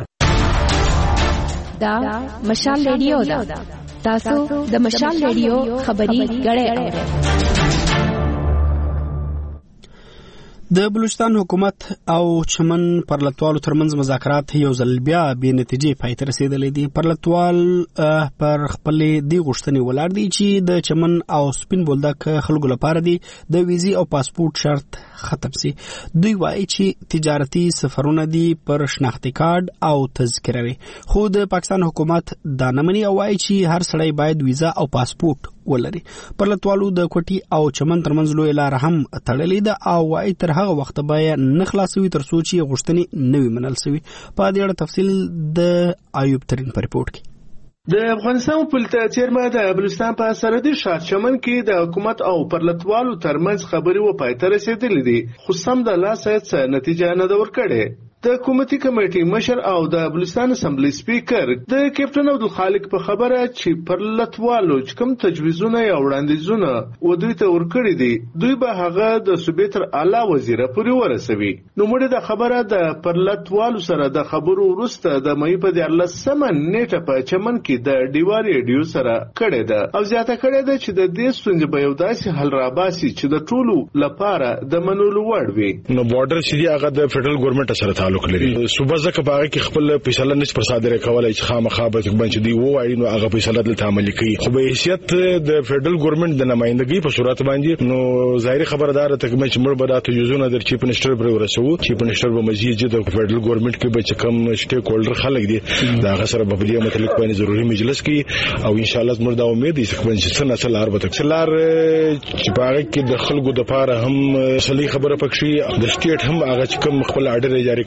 دا مشال رادیو دا تاسو د مشال رادیو خبري غړې اورئ. د بلوچستان حکومت او چمن پرلتوالو ترمنځ مذاکرات یو ځل بیا بې نتیجې پای ته رسیدلې دي. پرلتوال پر خپل دی غوښتنې ولاړ دي چې د چمن او سپین بولدک خلکو لپاره دي د ویزي او پاسپورت شرط ختم سي. دوی وایي چې تجارتي سفرونه دي پر شناختی کارت او تذکره وي خو د پاکستان حکومت دا نه مني او وایي چې هر سړی باید ویزا او پاسپورت ولري. پرلتوالو د کوټي او چمن ترمنځ لوی لار هم تړلې ده او وایي تر هغه وخت به نه خلاصوي تر څو چې غوښتنې نوي منل سوي. په دې اړه تفصیل د ایوب ترین په ریپورت کې. د افغانستان پولیس چیرمن د بلوچستان په سرحدي ښار چمن کې د حکومت او پرلتوالو ترمنځ خبرې و پای ته رسیدلې دي خو سم د لاسه څه نتیجه نه ده ورکړې. د حکومتي کمیټې مشر او د بلوچستان اسمبلی سپیکر د کیپټن عبدالخالق په خبره چې پرلتوالو کوم تجویزونه یا وړاندیزونه و دوی ته ورکړي دي دوی به هغه د صوبې تر اعلی وزیر پورې ورسوي. نو موږ د خبره د پرلتوالو سره د خبرو وروسته د مې په 14 نیټه په چمن کې د ډیوار ریډیو سره کړې ده او زیاته کړې ده چې د دې ستونزې به یو داسې حل راباسي چې د ټولو لپاره د منلو وړ وي. نو بارډر سړي هغه د فدرل ګورنمنت سره تعلق لري. صوبه ځکه باغ کې خپل فیصله نش پر صادره کولای چې خامخا به باندې دی وایي نو هغه فیصله دلته عملي کوي خو به حیثیت د فدرل ګورنمنت د نمائندګۍ په صورت باندې نو ظاهري خبردار ته کوم چې مړ به د یوزونه در چیف منسٹر پر ورسو چیف منسٹر به مزید د فدرل ګورنمنت کې به کم سټیک هولډر خلک دي دا غسر په دې متعلق باندې ضروري مجلس کې او ان شاء الله زموږ دا امید دي چې څنګه څلار به څلار چې باغ کې د خلکو د پاره هم صلیح خبره پکشي د سټیټ هم هغه کوم خپل آرډر جاری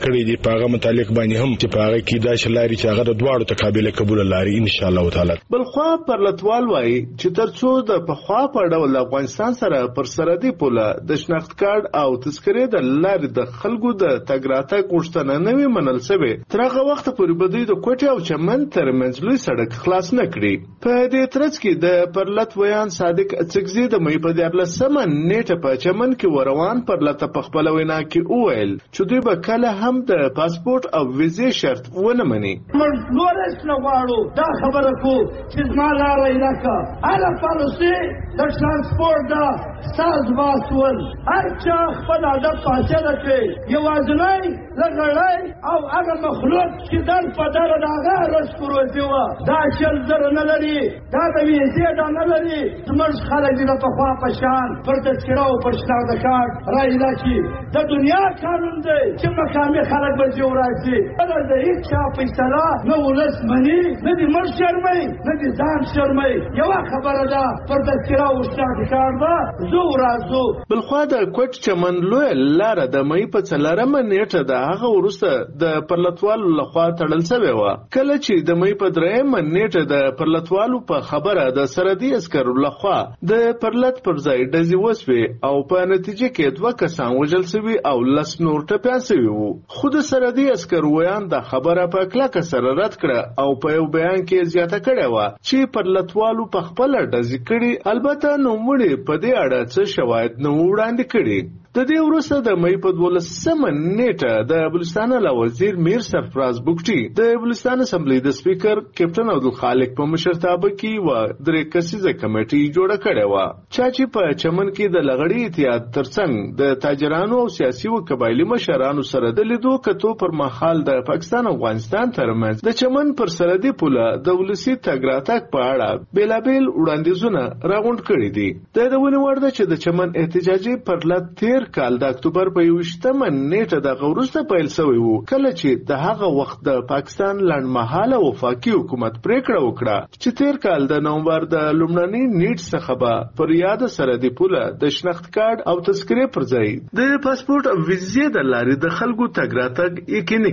کړی دی په متعلق باندې هم چې په هغه کې دا شلاري چې هغه د دواړو تقابل قبول لري ان شاء الله تعالی. بل خو پرلتوال وایي چې ترڅو د پخوا په ډول افغانستان سره پر سرحدي پوله د شناخت کارت او تذکرې د لارې د خلکو د تګ راتګ غوښتنه نه وي منل شوې، تر هغه وخته پورې به دوی د کوټې او چمن ترمنځ لوی سړک خلاص نه کړي. په دې ترڅ کې د پرلت ویان صادق اڅکزي د مې په 14 نیټه په چمن کې وروان پرلت په خپل وینا کې وویل چې دوی به کله هم د پاسپورت او ویزې شرط ونه مني. موږ نورس نه غواړو دا خبره کو چې زما لاره علاقه هره پالیسي د ترانسپورت دا ساز واسول هر چا خپل عادت فاصله کوي یوازنی لغړی او هغه مخلوق چې در په در داغه رسکروزي و دا شل زر نه لري دا د ویزې دا نه لري زموږ خلک د په خوا په شان پر تذکره او پر شناخت کارت راځي چې د دنیا قانون دی چې مقامي خلک به جو راځي دا د هیڅ چا فیصله نه ولس مني نه دي مر شرمای نه دي ځان شرمای یو خبره ده پر تذکره او شناخت کارت به زو راځو. بل خو د کوټ چمن لوی لار د مې په څلرم نیټه د هغه ورسته د پرلتوالو لخوا تړل شوی و، کله چې د مې په درېم نیټه د پرلتوالو په خبره د سرحدي عسکرو لخوا د پرلت پر ځای ډزې وسوي او په نتیجه کې 2 کسان وژل شوي او 10 نور ټپیان شوي وو. خو د سرحدي عسکرو ویان د خبره په کلکه سره رد کړه او په یو بیان کې زیاته کړې و چې پرلتوالو په خپل ډزې کړي، البته نوموړي په دې اړه څه شواهد نه وړاندې کړي. د دې وروسته د مې په 12 نیټه د بلوچستان له وزیر میر سرفراز بوکټي د بلوچستان اسمبلی د سپیکر کیپټن عبدالخالق په مشرتابه کې و 3 کسیزه کمیټه جوړه کړې و چې په چمن کې د لغړی اتحاد ترڅنګ د تاجرانو او سیاسي او قبایلی مشرانو سره د لیدو کتو پر مخال د پاکستان او افغانستان ترمنځ د چمن پر سرحدي پوله د ولسی تګ راتګ په اړه بیلابیل وړاندیزونه راغونډ کړي دي. د دونه ورده چې د چمن احتجاجي پرلت کال د اکتوبر په 21 نیټه د غوړسته پیل شوی وو، کله چې د هغه وخت د پاکستان لنډمهاله وفاقي حکومت پریکړه وکړه چې تیر کال د نومبر د لومړنۍ نیټ څخه به پر یاد سرحدي پوله د شناخت کارت او تذکرې پر ځای د پاسپورت او ویزې د لارې د خلکو تګ راتګ یقیني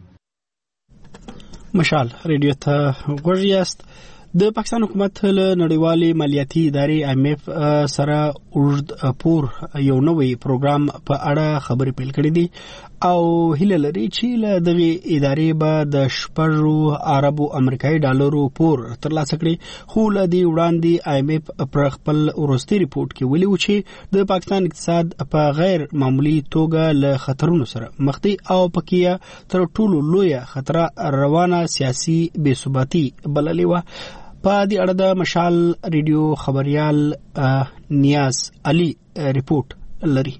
کړي. مشال ریډیو ته غوږ یاست. د پاکستان حکومت له نړیوالې مالیاتي ادارې IMF سره اوږد پور یو نوې پروګرام په اړه خبرې پیل کړې دي او هیله لري چې له دغه ادارې به د 6 اربو امریکایي ډالرو پور ترلاسه کړي. خو له دې وړاندې IMF پر خپل وروستي ریپورت کې ویلي و چې د پاکستان اقتصاد په غیر معمولی توګه له خطرونو سره مخ دی او پکې تر ټولو لویه خطر روانه سیاسي بې ثباتي بللې و. په دې اړه د مشال ریډیو خبريال نیاز علي ریپورت لري.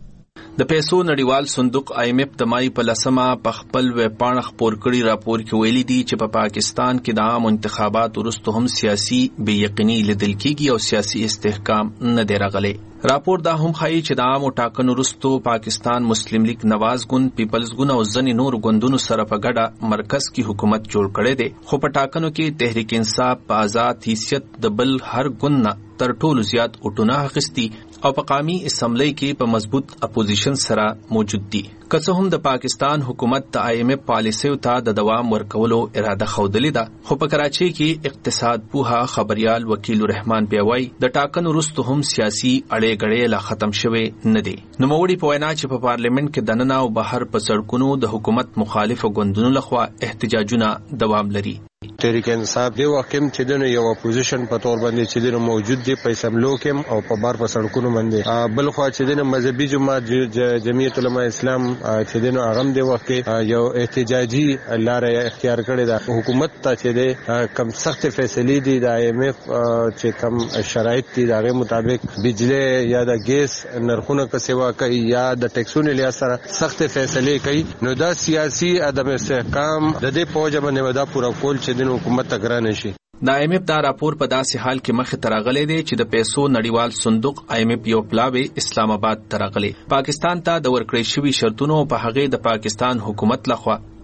د پیسو نړیوال صندوق IMF د مای په 10 په خپل ویب پاڼه خپور کړي راپور کې ویلي دي چې په پاکستان کې د عام انتخابات وروسته هم سیاسي بې یقیني لیدل کېږي او سیاسي استحکام نه دی راغلی. راپور دا هم ښایي چې د عامو ټاکنو وروسته پاکستان مسلم لیگ نواز ګوند پیپلز ګوند او ځینې نور ګوندونو سره په ګډه مرکز کې حکومت جوړ کړی دی، خو په ټاکنو کې تحریک انصاف په آزاد حیثیت د بل هر ګوند نه تر ټولو زیات اوټونه اخیستي او په قومي اسمبلی کې په مضبوط اپوزیشن سره موجود دي. که څه هم د پاکستان حکومت د IMF پالیسیو ته د دوام ورکولو اراده ښودلې ده، خو په کراچۍ کې اقتصاد پوها خبريال وکیل الرحمن بیاوي د ټاکنو وروسته هم سیاسي اړې لا ختم شوه نه دي. نوموړي په وینا چې په پارلیمنت کې دننه او بهر په سړکونو د حکومت مخالف ګوندونو لخوا احتجاجونه دوام لري. تحریک انصاف دی وکم چې دنه یو اپوزیشن په تور باندې چې دنه موجود دی په اسمبلو کې او په بار په سړکونو باندې بل خو چې دنه مذهبي جماعت جمعیت علماء اسلام چې دنه اغم دی وخت یو احتجاجي لارې اختیار کړې ده. حکومت ته چې دی کم سخت فیصلې دي د IMF چې کم شرایط دي دغه مطابق بجلی یا د ګیس نرخونه که سیوا کوي یا د ټیکسونو لیا سره سخت فیصلې کوي، نو دا سیاسي عدم استحکام د دې پوجا باندې ودا پورا کول چې د حکومت تګران شي. د IMF دا راپور په داسې حال کې مخ ته راغلی دی چې د پیسو نړیوال صندوق IMF یو پلاوی اسلام آباد ته راغلی. پاکستان ته د ورکړې شوی شرطونو په هغه د پاکستان حکومت لخوا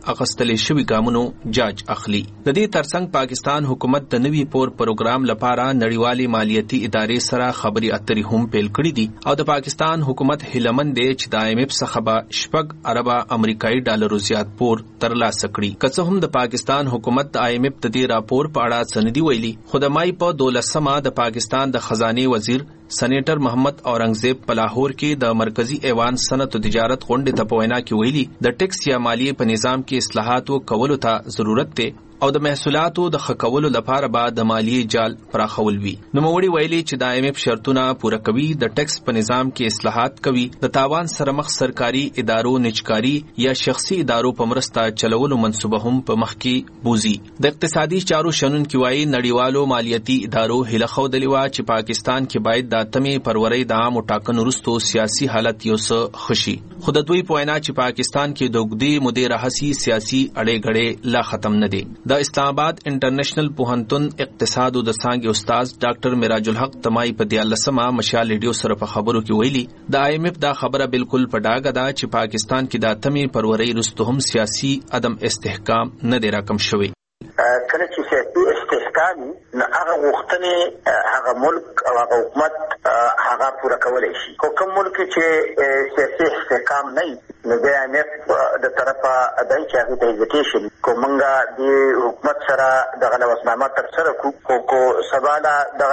اغستلې شوي ګامونو جاج اخلي. د دې ترڅنګ پاکستان حکومت د نوي پور پروګرام لپاره نړیوالې مالیاتي ادارې سره خبري اترې هم پیل کړې دي او د پاکستان حکومت هیلمن دی چې د IMF څخه به 6 اربه امریکایي ډالرو زیات پور ترلاسه کړي. که څه هم د پاکستان حکومت د IMF د دې راپور په اړه سندي ویلي، خو د مای په 12 د پاکستان د خزانه وزیر سېنیټر محمد اورنګزیب په لاهور کې د مرکزی ایوان صنعت او تجارت غونډې ته په وینا کې ویلي د ټیکس یا مالیې په نظام کې اصلاحاتو کولو ته ضرورت دی او د محصولاتو د خکولو لپاره به د مالیې جال پراخول وي. نوموړي ویلي چې د IMF شرطونه پوره کوي، د ټیکس په نظام کې اصلاحات کوي، د تاوان سره مخ سرکاري ادارو نجکاري یا شخصي ادارو په مرسته چلولو منصوبه هم په مخ کې بوزي. د اقتصادي چارو شنونکي وایي نړیوالو مالیاتي ادارو هیله ښودلې وه چې پاکستان کې باید د 8 فروری د عامو ټاکنو وروسته سیاسي حالت یو څه ښه شي، خو د دوی په وینا چې پاکستان کې د اوږدې مودې راهیسې سیاسي اړې غړې لا ختم نه دي. د اسلام آباد انټرنیشنل پوهنتون اقتصاد او د څانګې استاد ډاکټر معراج الحق تمای په 13 مشال ریډیو سره په خبرو کې ویلي د IMF دا خبره بالکل په ډاګه ده چې پاکستان کې د 8 فروری وروسته هم سیاسي عدم استحکام نه دی راکم شوی. کله چې سیاسي استحکام نه هغه وختنه هغه ملک او هغه حکومت هغه پوره کولای شي. کوم ملک چې سیاسي استحکام نه نو د IMF د طرفه دای چې هغه د ایجوکیشن کومنګا د حکومت سره د غلوسنامه تر سره کو سباله د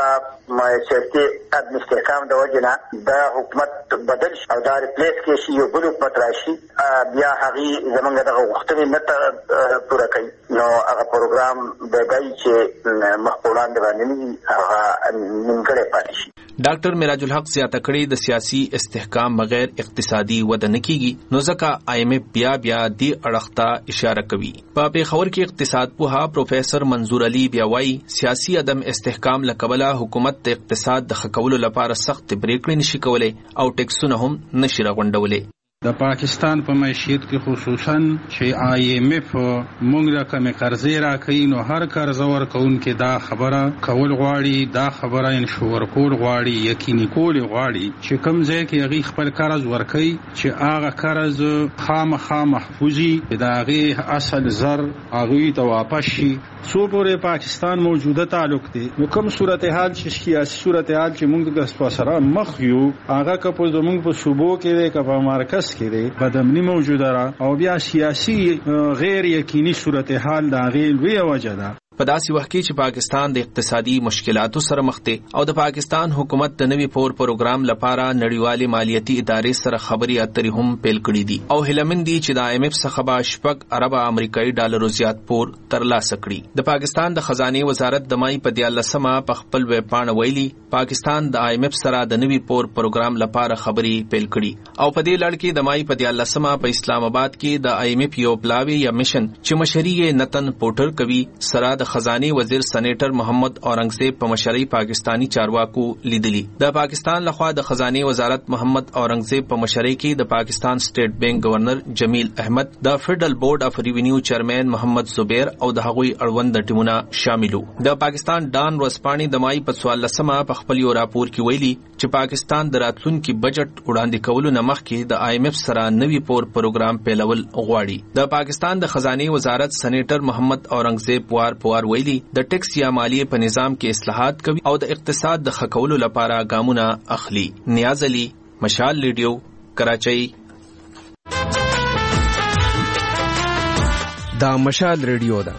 سیاسي استحکام د وجنه د حکومت بدل او دا ریپلیس کې شي یو بل حکومت راشي بیا هغه زمونږ د وختنه نه پوره کوي نو هغه پروګرام د دای چې مخکولان د باندې هغه نیمګړی پاتې شي. ډاکټر معراج الحق زیاته کړې د سیاسي استحکام بغیر اقتصادي وده نه کیږي، نو ځکه IMF بیا دې اړخ ته اشاره کوي. په پیښور کې اقتصاد پوها پروفیسر منظور علي بیا وایي سیاسي عدم استحکام لکبله حکومت د اقتصاد د ښه کولو لپاره سخت پریکړې نشي کولای او ټیکسونه هم نشي راغونډولی. د پاکستان په معیشت کې خصوصا چې IMF موږ را کمې قرضې راکوي نو هر قرضه ورکوونکي دا خبره کول غواړي، دا خبره انشور کول غواړي، یقیني کول غواړي چې کوم ځای کې هغې خپل قرض ورکوي چې هغه قرض خامخا محفوظي د هغې اصل زر هغوی ته واپس شي. څو پورې پاکستان موجوده تعلق دی نو کوم صورتحال چې سیاسي صورتحال چې موږ د سره مخ یو هغه که په زموږ په صوبو کې دی که په مرکز کې دی بدامني موجوده را او بیا سیاسي غیر یقیني صورتحال د هغې لویه وجه ده. په داسې وخت کې چې پاکستان د اقتصادي مشکلاتو سره مخ دی او د پاکستان حکومت د نوي پور پروګرام لپاره نړیوالې مالیاتي ادارې سره خبري اترې هم پیل کړې دي او هیلمن دي چې د IMF څخه به 6 اربه امریکایي ډالرو زیات پور ترلاسه کړي. د پاکستان د خزانه وزارت د مای په 13 په خپل ویب پاڼه ویلي پاکستان د IMF سره د نوي پور پروګرام لپاره خبري پیل کړي او په دې لړ کې د مای په 13 په اسلام آباد کې د IMF یو پلاوی یا میشن چې مشري نتن پورټر کوي سره خزانه وزیر سېنیټر محمد اورنګزیب په مشرۍ پاکستانی چارواکو لیدلی. د پاکستان لخوا د خزانه وزارت محمد اورنګزیب په مشرۍ کې د پاکستان سټیټ بینک گورنر جمیل احمد، د فیډرل بورډ اف ریوینیو چیرمن محمد زبیر او د هغوی اړوند ټیمونه شاملو. د پاکستان ډان ورسپانې د مای په 14 په خپل یو راپور کې ویلي چې پاکستان د راتلونکي بجټ وړاندې کولو نه مخکې د IMF سره نوي پور پروګرام پیلول غواړي. د پاکستان د خزانه وزارت سېنیټر محمد اورنګزیب وار ویلي د ټیکس یا مالیې په نظام کې اصلاحات کوي او د اقتصاد د ښه کولو لپاره ګامونه اخلي. نیاز علي، مشال ریډیو، کراچۍ. دا مشال ریډیو ده.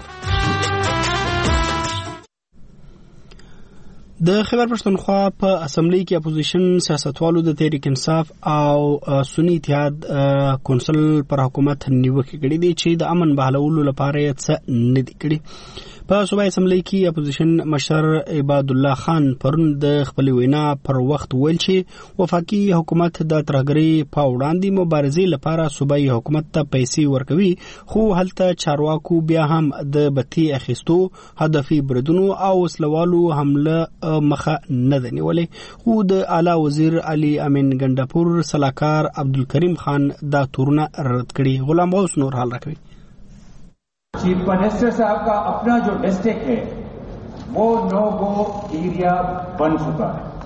د خیبر پښتونخوا په اسمبلی کې اپوزیشن سیاستوالو د تحریک انصاف او سنی اتحاد کونسل پر حکومت نیوکه کړې دي چې د امن بحالولو لپاره یې څه نه دي کړي. په صوبایي اسمبلی کې اپوزیشن مشر عباد الله خان پرون د خپل وینا پر وخت ویل چې وفاقي حکومت د ترهګرۍ په وړاندې مبارزې لپاره صوبایي حکومت ته پیسې ورکوي، خو هلته چارواکو بیا هم د بتی اخیستو، هدفي بریدونو او وسلوالو حمله مخه نه ده نیولې. خو د اعلی وزیر علي امین ګنډاپور سلاکار عبدالکریم خان دا تورونه رد کړي. غلام غوث نور حال راکوي. चीफ मिनिस्टर साहब का अपना जो डिस्ट्रिक्ट है वो नो गो एरिया बन चुका है.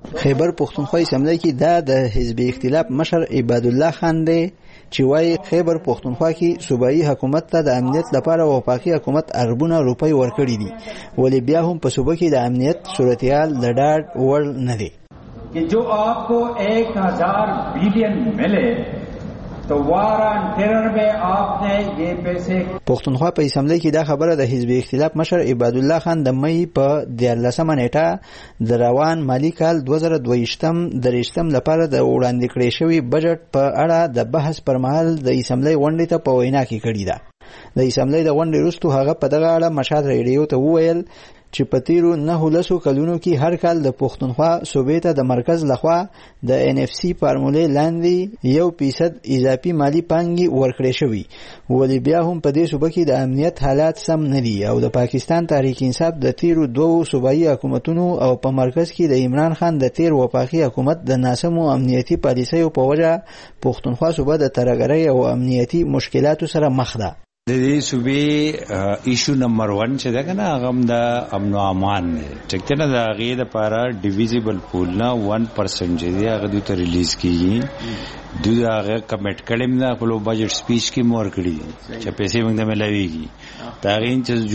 خیبر پښتونخوا اسمبلی کې د حزب اختلاف مشر عباد الله خان دی چې وايي خیبر پښتونخوا کې صوبایي حکومت ته د امنیت لپاره وفاقي حکومت اربونه روپۍ ورکړي دي ولی بیا هم په صوبه کې د امنیت صورتحال د ډاډ وړ نه دی कि जो आपको 1000 बिलियन मिले तो वार एंड टेरर में आपने ये पैसे پښتونخوا په اسمبلی کې دا خبره د حزب اختلاف مشر عباد الله خان د مئی په 14 نیټه د روان مالی کال 2022 لپاره د وړاندې کړې شوی بجټ په اړه د بحث پر مهال د اسمبلی غونډې ته په وینا کې کړی ده د اسمبلی د غونډې وروسته هغه په دغه اړه مشهد ریډیو ته وویل چې په تیرو 9 کلونو کې هر کال د پښتونخوا صوبې ته د مرکز لخوا د NFC فارمولې لاندې 1% اضافي مالی پانګي ورکړې شوې ولی بیا هم په دې صوبه کې د امنیت حالات سم نه دي او د پاکستان تحریک انصاف د تیرو 2 صوبایي حکومتونو او په مرکز کې د عمران خان د تیر وفاقي حکومت د ناسمو امنیتي پالیسیو په وجه پښتونخوا صوبه د ترهګرۍ او امنیتي مشکلاتو سره مخ ده د دې صوبې ایشو نمبر 1 چې دا کنه هغه د امن او امان دی ټیک نه دا غي د پاره ډیویزیبل پول نه 1% دی هغه د ته ریلیز کیږي دوی هغه کمټ کړم نه خپل بجټ سپیچ کې مور کړی چې پیسې موږ ته ملويږي دا غین چې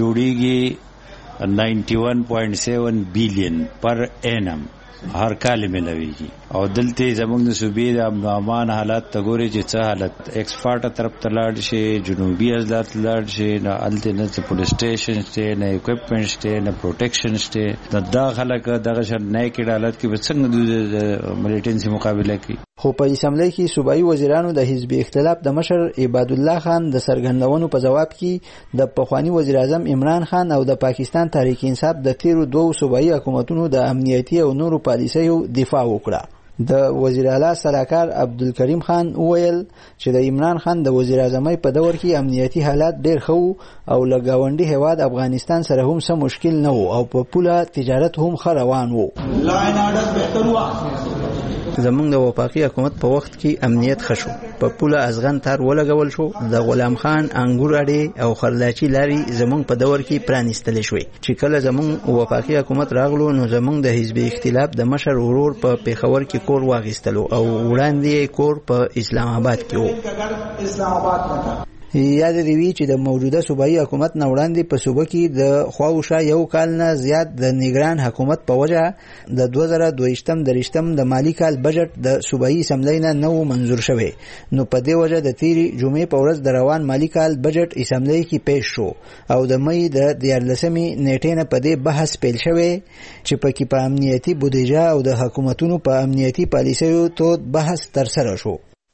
جوړیږي 91.7 بلین پر انم هر کال ملويږي او دلته زموږ د صوبې د امن او امان حالات ته ګوري چې څه حالت ایکسپورټ طرف ته لاړ شي جنوبي عضلات لاړ شي نه الته نه پولیس سټیشن شته نه اکوپمنټ شته نه پروټیکشن شته د داخله کې دغه شر نه کې حالت کې څنګه د ملیټنسي مقابله کوي خو په اسمبلی کې صوبایي وزیرانو د حزب اختلاف د مشر عباد الله خان د سرګندونو په جواب کې د پخوانی وزیر اعظم عمران خان او د پاکستان تحریک انصاف د تیرو 2 صوبایي حکومتونو د امنیتي او نورو پالیسیو دفاع وکړه د وزیر اعلی سلاکار عبدالکریم خان وویل چې د عمران خان د وزیر اعظمۍ په دور کې امنیتي حالات ډېر ښه او له ګاونډي هیواد افغانستان سره هم څه مشکل نه و او په پوله تجارت هم ښه روان و زمونږ د وفاقي حکومت په وخت کې امنیت ښه شو په پوله ازغن تار ولګول شو د غلام خان انګور اډې او خرلاچي لاري زمونږ په دور کې پرانیستل شوې چې کله زمونږ وفاقي حکومت راغلو نو زمونږ د حزب اختلاف د مشر ورور په پیښور کې کور واغستلو او وړاندې کور په اسلام آباد کې و یاد دی وی چې د موجوده صوبایي حکومت نه وړاندې په صوبه کې د خواوشا یو کال نه زیات د نگران حکومت په وجه د 2022 د مالی کال بجټ د صوبایي اسمبلی نه نو منظور شوی نو په دې وجه د تیری جمعې په ورځ د روان مالی کال بجټ اسمبلی کې پیښ شو او د مئی د 14 نیټې نه په دې بحث پیل شوی چې پکې په امنیتي بودیجه او د حکومتونو په امنیتي پالیسیو تو بحث تر سره شو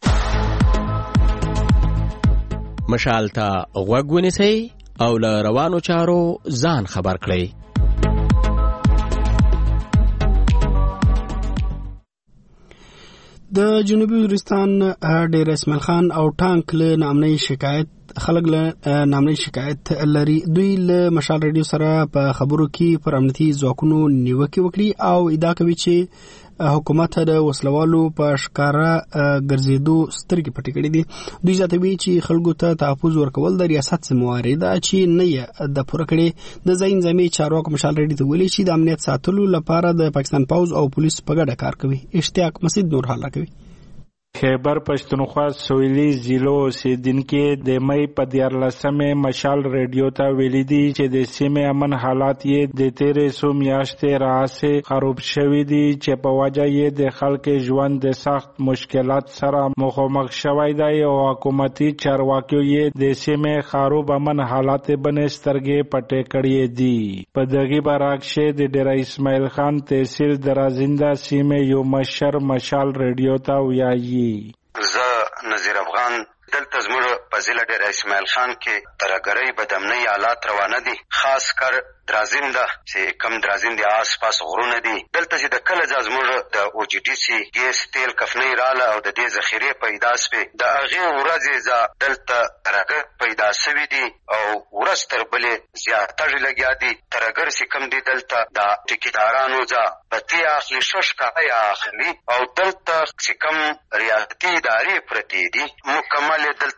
مشال ته غوږ ونیسئ او له روانو چارو ځان خبر کړئ. د جنوبي وزیرستان ډیر اسماعیل خان او ټانک له نامنۍ شکایت خلک له نامنۍ شکایت لري دوی له مشال ریډیو سره په خبرو کې پر امنیتي ځواکونو نیوکه وکړي او ادعا کوي چې حکومت د وسلوالو په ښکارا ګرځېدو سترګې پټې کړې دي دوی زیاتوي چې خلکو ته تحفظ ورکول د ریاست ذمہواري ده چې نه یې د پوره کړې د ځای نظامي چارواکو مشال ریډیو ته ویلي چې د امنیت ساتلو لپاره د پاکستان پوځ او پولیس په ګډه کار کوي. اشتیاق مسعود نور حال راکوي. خیبر پښتونخوا سویلي ضلعو اوسیدونکو د مئی په 14 مشال ریډیو ته ویلي دي چې د سیمې امن حالات یې د تیرې سو میاشتې راځي خراب شوي دي چې په وجه یې د خلکو ژوند د سخت مشکلات سره مخامخ شوی دی او حکومتي چارواکي یې د سیمې خراب امن حالات باندې سترګې پټې کړې دي. په دغه برعکس د ډیر اسماعیل خان تحصیل درازنده سیمې یو مشر مشال ریډیو ته ویایي زه نظیر افغان دلته زموږ په ضلع ډیر اسماعیل خان کې ترهګرۍ بدامنۍ حالات روانه دي خاص کر درازنده چې کم درازنده آس پاس غرونه دي دلته چې د کله زموږ د او جی ډي سي ګیس تیل کفنۍ رااله او د دې ذخیرې پیدا سوې د هغې ورځې دلته ترهګر پیدا سوي دي او ورځ تر بلې زیاتړې لګیا دي ترهګر چې کم دي دلته د ټیکټدارانو بتۍ اخلي ششکای اخلي او دلته چې کم ریاستي ادارې پرتې دي مکمل دلته پر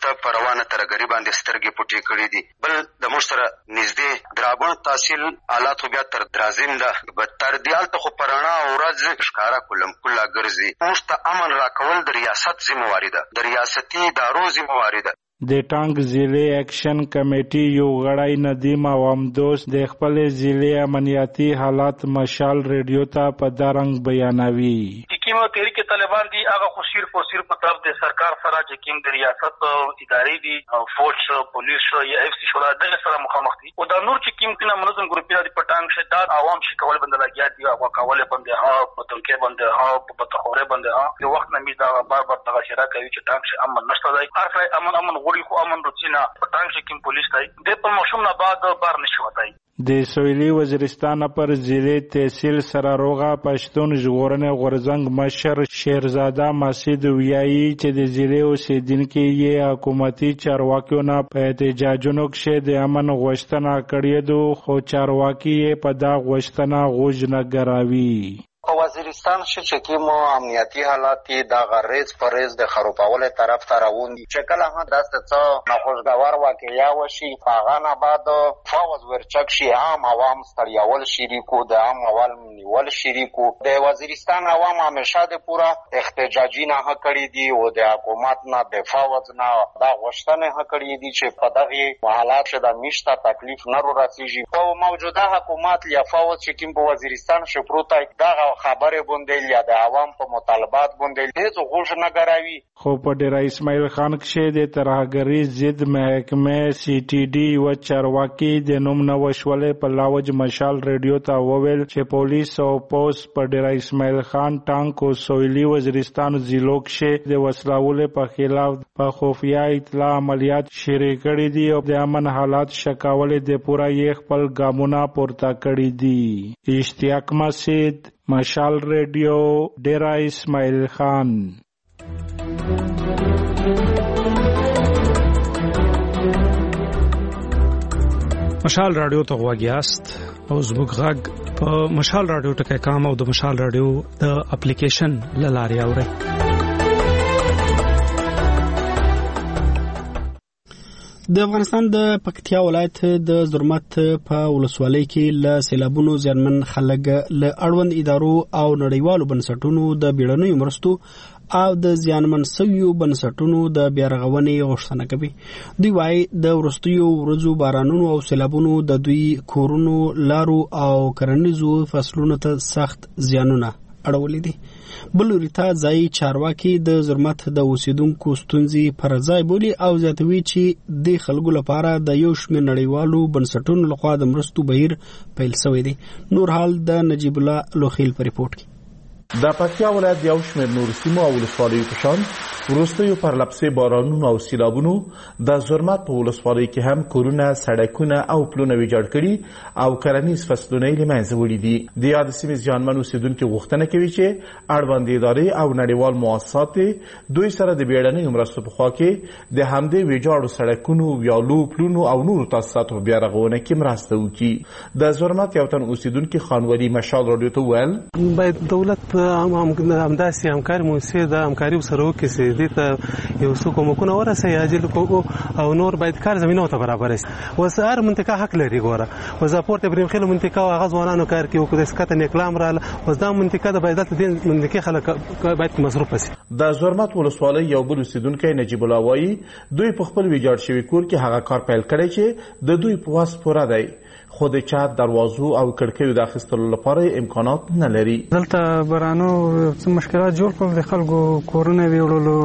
روانه ترګری باندې سترګې پټې کړې دي. بل د موږ سره نږدې درابڼ تحصیل حالات بیا تر درازیم ده بدتر دي. هلته خو په رڼا ورځ ښکاره کلم کله ګرځي. موږ ته امن راکول د ریاست ذمواري ده، د ریاستي ادارو ذمواري ده. د ټانک ضلع اکشن کمیټي یو غړی ندیم عوامدوست د خپل ضلع امنیتي حالات مشال ریډیو ته په دارنګ بیانوي. کوم تحریک طالبان دي هغه خو صرف او صرف مطلب د سرکار سره چې کوم د ریاست ادارې دي او فوج پولیس یا اف سی شورا دغه سره مخامخ دي او دا نور چې کوم کنه منظم ګروپونه دي په ټانک شداد عوام شي کول بند لګیا دي او کول بند ها په تنکه بند ها په تخوره بند ها یو وخت نه می دا بار بار دغه شرا کوي چې ټانک شي امن نشته دی. هر ځای امن غوړي خو امن روتینا په ټانک کې کوم پولیس دی د په مشوم نه بعد بار نشي وتای. د سویلی وزیرستان پر ضلع تحصیل سراروغه پښتون ژغورنې غورځنګ مشر شیرزاده مسعود ویایي چې د ضلع اوسیدونکو یې حکومتي چارواکیو نه په احتجاجونو کې د امن غوښتنه کړې ده خو چارواکي یې په دا غوښتنه غوږ نه ګراوي. په وزیرستان چې کوم امنیتي حالات دا غریز پرېز د خروپاولې طرف ته روان دي چې کله هم داسته څه ناخوشګوار واقعیا وشي هغه نه بعد فوز ورچک شي عام عوام ستړیول شریکو د عام عوام نیول شریکو د وزیرستان عوام همیشه د پورا احتجاجي نه کړی دي او د حکومت نه د فوز نه دا غوښتنه کړې دي چې په دغه حالات کې د میشته تکلیف نه راسیږي. په موجوده حکومت یا فوز چې کوم په وزیرستان شپروتای دا خبره بوندل یا د عوام په مطالبات بوندل هیڅ غوښ نه ګراوي. خو په ډیر اسماعیل خان کې د ترهګری ضد محکمه سی ټي ډي و چارواکي د نوم نو شولې په لاوج مشال ریډیو ته وویل چې پولیس او پوس په ډیر اسماعیل خان ټانک او سویلی وزیرستان ضلعو کې د وسلوالو په خلاف په خفیه اطلاع عملیات شروع کړي دي او د امن حالات شکاولې د پورا یې خپل ګامونه پورته کړي دي. اشتیاق مسعود مشال ریډیو ډیرا اسماعیل خان. مشال رادیو ته غواګیاست او زموږ غږ په مشال رادیو ټکی کام او د مشال رادیو د اپلیکیشن لاري اوري. د افغانستان د پکتیا ولایت د زرمت په ولسوالۍ کې له سیلابونو ځانمن خلک له اړوند ادارو او نړیوالو بنسټونو د بیړنیو مرستو او د زیانمن سویو بنسټونو د بیارغونې غوښتنه کوي. دوی وايي د وروستیو ورځو بارانونو او سیلابونو د دوی کورونو لارو او کرنیزو فصلونو ته سخت زیانونه اړولې دي. بل ورته ځای چارواکي د زرمت د اوسیدونکو ستونزې پر ځای بولي او زیاتوي چې د خلکو لپاره د یو شمېر نړیوالو بنسټونو لخوا د مرستو بهیر پیل شوی دی. نور حال د نجیب الله لوخیل په ریپورت کې. د پکتیا ولایت یو شمېر نور سیمو او ولسوالیو په شان وروستیو پرلپسې بارانونو او سیلابونو د زرمت په ولسوالۍ کې هم کورونه، سړکونه او پلونه ویجاړ کړي او کرنیز فصلونه یې له منځه وړي دي. د یاد سیمې زیانمن اوسیدونکو غوښتنه کوي چې اړوند ادارې او نړیوال مؤسسات دوی سره د بیړنیو مرستو په خوا کې د همدې ویجاړو سړکونو، ویالو، پلونو او نورو تاسیساتو بیا رغونه کې مرسته وکړي. د زرمت یو تن اوسیدونکو خانوالي مشال رادیو ته ویل باید دولت همداسې همکاري موسسې د همکاري سره وکړي دې ته یو څه کومکونه ورسوي عاجل او نور باید کار زمینه ته برابر شي. اوس هر منطقه حق لري. ګوره اوس پورته بریم خلک منطقه او هغه ځوانانو کار کوي او د سکته اقلام رااله اوس دا منطقه د باید د منطقه خلک باید مصروف شي. د زرمت ولسوالۍ یو بل اوسیدونکی نجیب الله وایي دوی په خپل ویجاړ شوي کور کې هغه کار پیل کړی چې د دوی په واس پوره دی خو د چت دروازو او کړکیو د اخیستلو لپاره امکانات نه لري. دلته برانو څه مشکلات جوړ کړل، د خلکو کورونه ویړلو،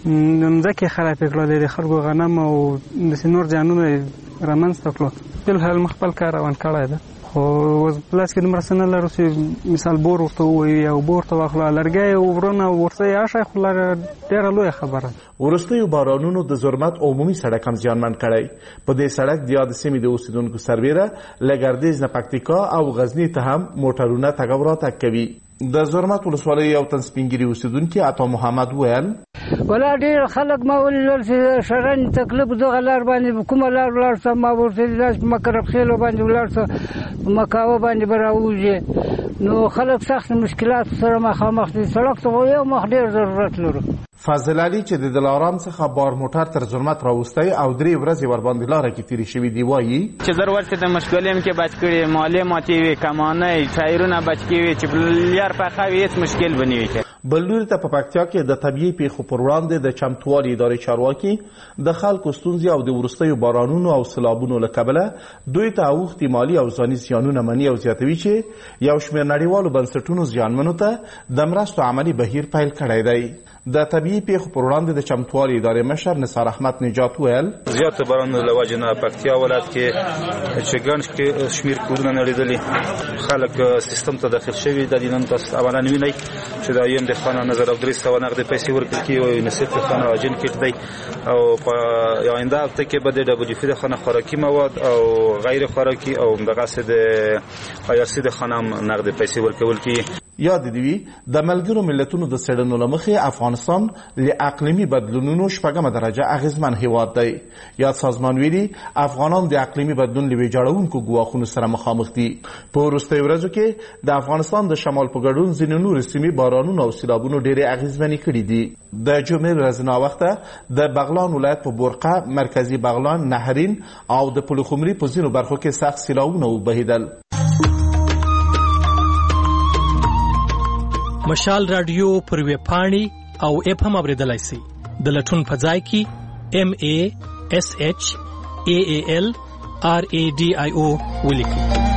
ځکه خراب کړل، د خلکو غنم او د نور ځانونه رامنځته کړل. بل حال مخبل کار روان کړی ده خو پلاس کې مرسنه لرو چې مثال بور ورته وي او بور ته واخلو لرګي او ورونه ورته یاشه خو ډیره لوی خبره. ورستیو بارانونو د زرمت عمومي سړک هم زیانمن کړی. په دې سړک د یاد سیمې د اوسیدونکو سربیره لګردیز نه پکتیکا او غزنی ته هم موټرونه تګ او راتګ کوي. د زرمت ولسوالۍ یو تن سپینګری اوسیدونکو عطا محمد ویل ولا ډېر خلک ما ولیدل چې شرن تکلیف دغه لار باندې کومه لار ولاړ سم ما ورته داسې مکرب خېلو باندې ولاړ سم مکاوه باندې به راوځي نو خلک سخت مشکلات سره مخامخ دي. سړک ته یو مخ ډېر ضرورت لرو. فضل علي چې د دلارام څخه بار موټر تر زرمت راوستی او 3 ورځې ورباندې لاره کې تیرې شوي دی وایي چې ضرورت ته مشکل هم کې بچ کړي مالې ماتې وي کمانه ټایرونه بچ کړي چې لار پخه وي هیڅ مشکل بنوي. بل لوري ته په پکتیا کې د طبيعي پیښو پر وړاندې د چمتووالي ادارې چارواکي د خلکو ستونزې او د وروستیو بارانونو او سیلابونو له کبله دوی ته اوښتي مالي او ځاني زیانونه مني او زیاتوي چې یو شمېر نړیوالو بنسټونو زیانمنو ته د مرستو عملي بهیر پیل کړی دی. د طبيعي پیښو پر وړاندې د چمتووالي ادارې مشر نثار احمد نجات ویل زیات بارانونو له وجې نه پکتیا ولایت کې چې ګڼ شمېر کورونه نړېدلي خلک سیستم ته داخل شوي د دې نن تاسو اولا وینئ چې د ایم د خانه نظر او 300 نقد پیسې ورکړل کیږي او یونیسف د خانه اجن کټ دی او په آینده هفته کې به د دبليو اف د خانه خوراکي مواد او غیر خوراکي او دغه څه د آی آر سی د خانه نقد پیسې ورکول کیږي. یاد دی د ملګرو ملتونو د څېړنو له مخې افغانستان له اقلیمي بدلونونو شپږمه درجه اغیزمن هیواد دی. یاد سازمان ویلي افغانان د اقلیمي بدلون له ویجاړونکو ګواښونو سره مخامخ دي. په وروستیو ورځو کې د افغانستان د شمال په ګډون ځینې نور سیمې بارانونو او سیلابونو ډېرې اغیزمنې کړي دي. د جمعې ورځ ناوخته د بغلان ولایت په بورقه مرکزي بغلان نهرین او د پلخمري په ځینو برخو کې سخت سیلابونه وبهیدل. مشال رادیو پر ویب پاڼې او اپ هم اوریدلای شئ. د لټون په ځای کې MASHAAL RADIO ولیکئ.